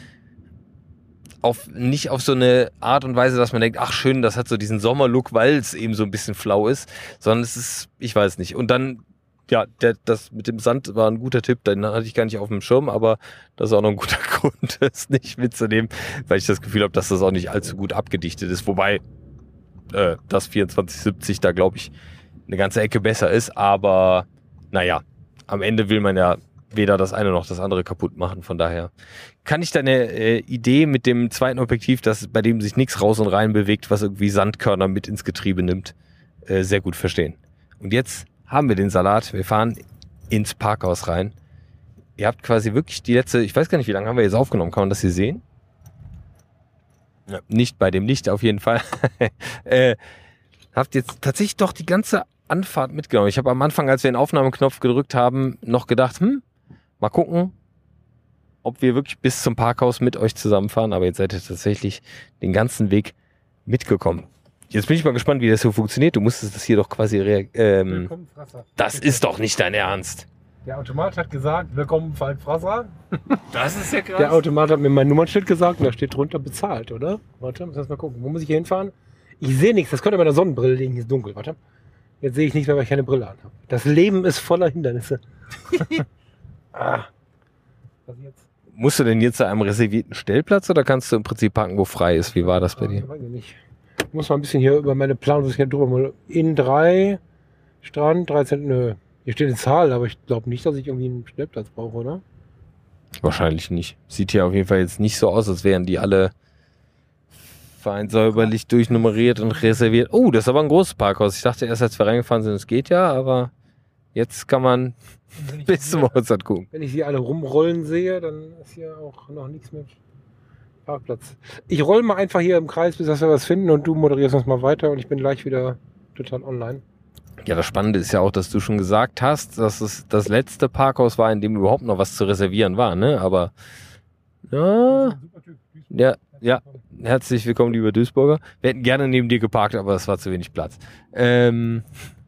auf, nicht auf so eine Art und Weise, dass man denkt, ach schön, das hat so diesen Sommerlook, weil es eben so ein bisschen flau ist, sondern es ist, ich weiß nicht. Und dann ja, der, das mit dem Sand war ein guter Tipp, den hatte ich gar nicht auf dem Schirm, aber das ist auch noch ein guter Grund, das nicht mitzunehmen, weil ich das Gefühl habe, dass das auch nicht allzu gut abgedichtet ist. Wobei äh, das vierundzwanzig siebzig da, glaube ich, eine ganze Ecke besser ist. Aber naja, am Ende will man ja weder das eine noch das andere kaputt machen. Von daher kann ich deine äh, Idee mit dem zweiten Objektiv, dass bei dem sich nichts raus und rein bewegt, was irgendwie Sandkörner mit ins Getriebe nimmt, äh, sehr gut verstehen. Und jetzt haben wir den Salat. Wir fahren ins Parkhaus rein. Ihr habt quasi wirklich die letzte, ich weiß gar nicht, wie lange haben wir jetzt aufgenommen. Kann man das hier sehen? Ja, nicht bei dem Licht auf jeden Fall. äh, habt jetzt tatsächlich doch die ganze Anfahrt mitgenommen. Ich habe am Anfang, als wir den Aufnahmeknopf gedrückt haben, noch gedacht, hm, mal gucken, ob wir wirklich bis zum Parkhaus mit euch zusammenfahren. Aber jetzt seid ihr tatsächlich den ganzen Weg mitgekommen. Jetzt bin ich mal gespannt, wie das so funktioniert. Du musstest das hier doch quasi... Rea- ähm, das ist doch nicht dein Ernst. Der Automat hat gesagt, willkommen Falk Frasser. Das ist ja krass. Der Automat hat mir mein Nummernschild gesagt und da steht drunter bezahlt, oder? Warte, muss erst mal gucken. Wo muss ich hier hinfahren? Ich sehe nichts. Das könnte an meiner Sonnenbrille liegen. Hier ist dunkel. Warte. Jetzt sehe ich nicht mehr, weil ich keine Brille an habe. Das Leben ist voller Hindernisse. ah. Was jetzt? Musst du denn jetzt zu einem reservierten Stellplatz oder kannst du im Prinzip parken, wo frei ist? Wie war das bei dir? Weiß ich nicht. Ich muss mal ein bisschen hier über meine Planung drüber mal. In drei, Strand, dreizehn, nö. Hier steht eine Zahl, aber ich glaube nicht, dass ich irgendwie einen Stellplatz brauche, oder? Wahrscheinlich nicht. Sieht hier auf jeden Fall jetzt nicht so aus, als wären die alle fein säuberlich durchnummeriert und reserviert. Oh, das ist aber ein großes Parkhaus. Ich dachte erst, als wir reingefahren sind, es geht ja, aber jetzt kann man bis zum Mozart gucken. Wenn ich sie alle rumrollen sehe, dann ist hier auch noch nichts mit Parkplatz. Ich roll mal einfach hier im Kreis, bis wir was finden und du moderierst uns mal weiter und ich bin gleich wieder total online. Ja, das Spannende ist ja auch, dass du schon gesagt hast, dass es das letzte Parkhaus war, in dem überhaupt noch was zu reservieren war, ne? Aber ja, ja, ja, herzlich willkommen, lieber Duisburger. Wir hätten gerne neben dir geparkt, aber es war zu wenig Platz. Ähm,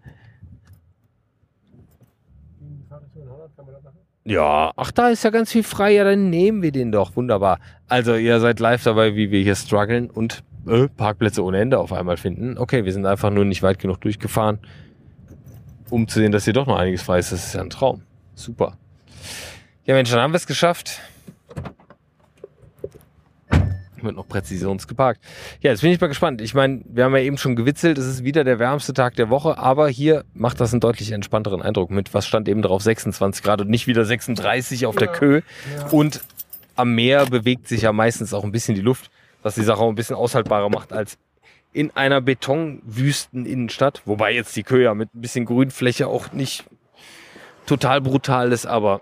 ja, ach, da ist ja ganz viel frei, ja, dann nehmen wir den doch. Wunderbar. Also, ihr seid live dabei, wie wir hier strugglen und äh, Parkplätze ohne Ende auf einmal finden. Okay, wir sind einfach nur nicht weit genug durchgefahren, um zu sehen, dass hier doch noch einiges frei ist. Das ist ja ein Traum. Super. Ja, Mensch, dann haben wir es geschafft. Wird noch präzisions geparkt. Ja, jetzt bin ich mal gespannt. Ich meine, wir haben ja eben schon gewitzelt, es ist wieder der wärmste Tag der Woche, aber hier macht das einen deutlich entspannteren Eindruck mit, was stand eben drauf, sechsundzwanzig Grad und nicht wieder sechsunddreißig auf der Köh. Ja. Und am Meer bewegt sich ja meistens auch ein bisschen die Luft, was die Sache auch ein bisschen aushaltbarer macht als in einer Betonwüsten-Innenstadt. Wobei jetzt die Köh ja mit ein bisschen Grünfläche auch nicht total brutal ist, aber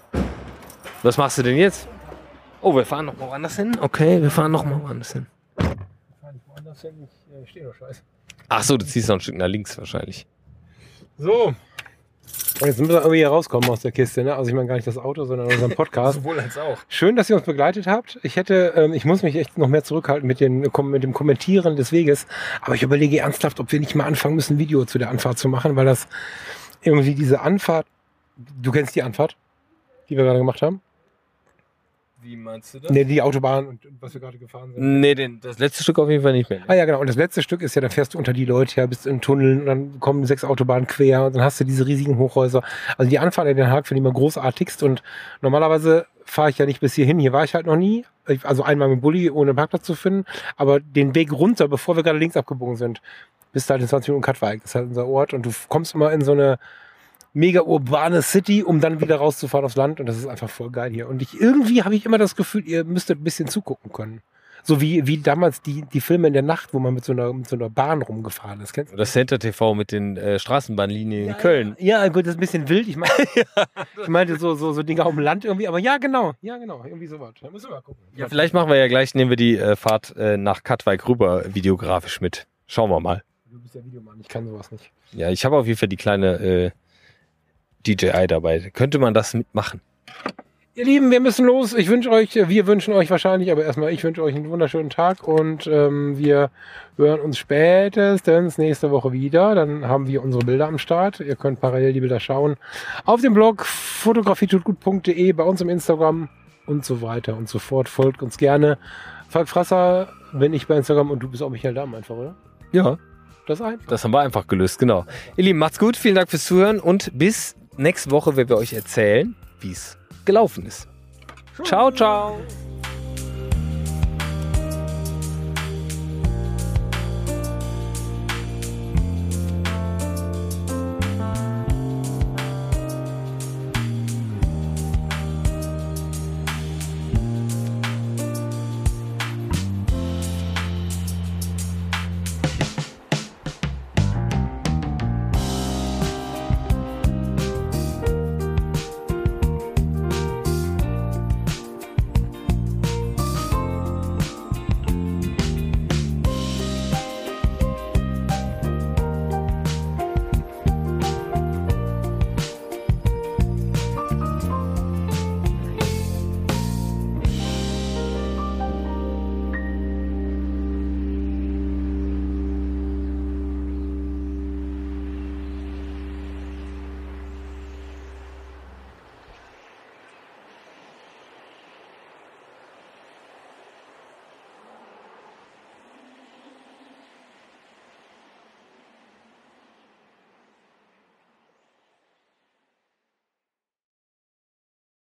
was machst du denn jetzt? Oh, wir fahren noch mal woanders hin? Okay, wir fahren noch mal woanders hin. Wir fahren nicht woanders hin, ich äh, stehe noch scheiße. Ach so, du ziehst noch ein Stück nach links wahrscheinlich. So. Jetzt müssen wir irgendwie hier rauskommen aus der Kiste, ne? Also ich meine gar nicht das Auto, sondern unseren Podcast. Sowohl als auch. Schön, dass ihr uns begleitet habt. Ich hätte, ähm, ich muss mich echt noch mehr zurückhalten mit, den, mit dem Kommentieren des Weges. Aber ich überlege ernsthaft, ob wir nicht mal anfangen müssen, ein Video zu der Anfahrt zu machen, weil das irgendwie diese Anfahrt, du kennst die Anfahrt, die wir gerade gemacht haben? Wie meinst du das? Ne, die Autobahn und was wir gerade gefahren sind. Nee, den, das letzte Stück auf jeden Fall nicht mehr. Ne? Ah ja, genau. Und das letzte Stück ist ja, dann fährst du unter die Leute her, bist in Tunneln und dann kommen sechs Autobahnen quer und dann hast du diese riesigen Hochhäuser. Also die Anfahrt in Den Haag finde ich immer großartigst und normalerweise fahre ich ja nicht bis hierhin. Hier war ich halt noch nie. Also einmal mit Bulli, ohne Parkplatz zu finden. Aber den Weg runter, bevor wir gerade links abgebogen sind, bist du halt in zwanzig Minuten Katwijk. Das ist halt unser Ort und du kommst immer in so eine mega urbane City, um dann wieder rauszufahren aufs Land und das ist einfach voll geil hier. Und ich irgendwie habe ich immer das Gefühl, ihr müsstet ein bisschen zugucken können. So wie, wie damals die, die Filme in der Nacht, wo man mit so einer, mit so einer Bahn rumgefahren ist. Kennst du das? Center T V mit den äh, Straßenbahnlinien ja, in Köln. Ja, ja, gut, das ist ein bisschen wild. Ich, mein, ja. ich meinte so, so, so Dinge auf dem Land irgendwie, aber ja, genau. Ja, genau. Irgendwie sowas. Da müssen wir mal gucken. Ja, vielleicht machen wir ja gleich, nehmen wir die äh, Fahrt äh, nach Katwijk rüber videografisch mit. Schauen wir mal. Du bist ja Videomann, ich kann sowas nicht. Ja, ich habe auf jeden Fall die kleine äh, D J I dabei. Könnte man das mitmachen? Ihr Lieben, wir müssen los. Ich wünsche euch, wir wünschen euch wahrscheinlich, aber erstmal ich wünsche euch einen wunderschönen Tag und ähm, wir hören uns spätestens nächste Woche wieder. Dann haben wir unsere Bilder am Start. Ihr könnt parallel die Bilder schauen. Auf dem Blog fotografietutgut punkt de, bei uns im Instagram und so weiter und so fort. Folgt uns gerne. Falk Frasser bin ich bei Instagram und du bist auch Michael Damm einfach, oder? Ja. Das einfach. Das haben wir einfach gelöst, genau. Ihr Lieben, macht's gut. Vielen Dank fürs Zuhören und bis nächste Woche werden wir euch erzählen, wie es gelaufen ist. Ciao, ciao.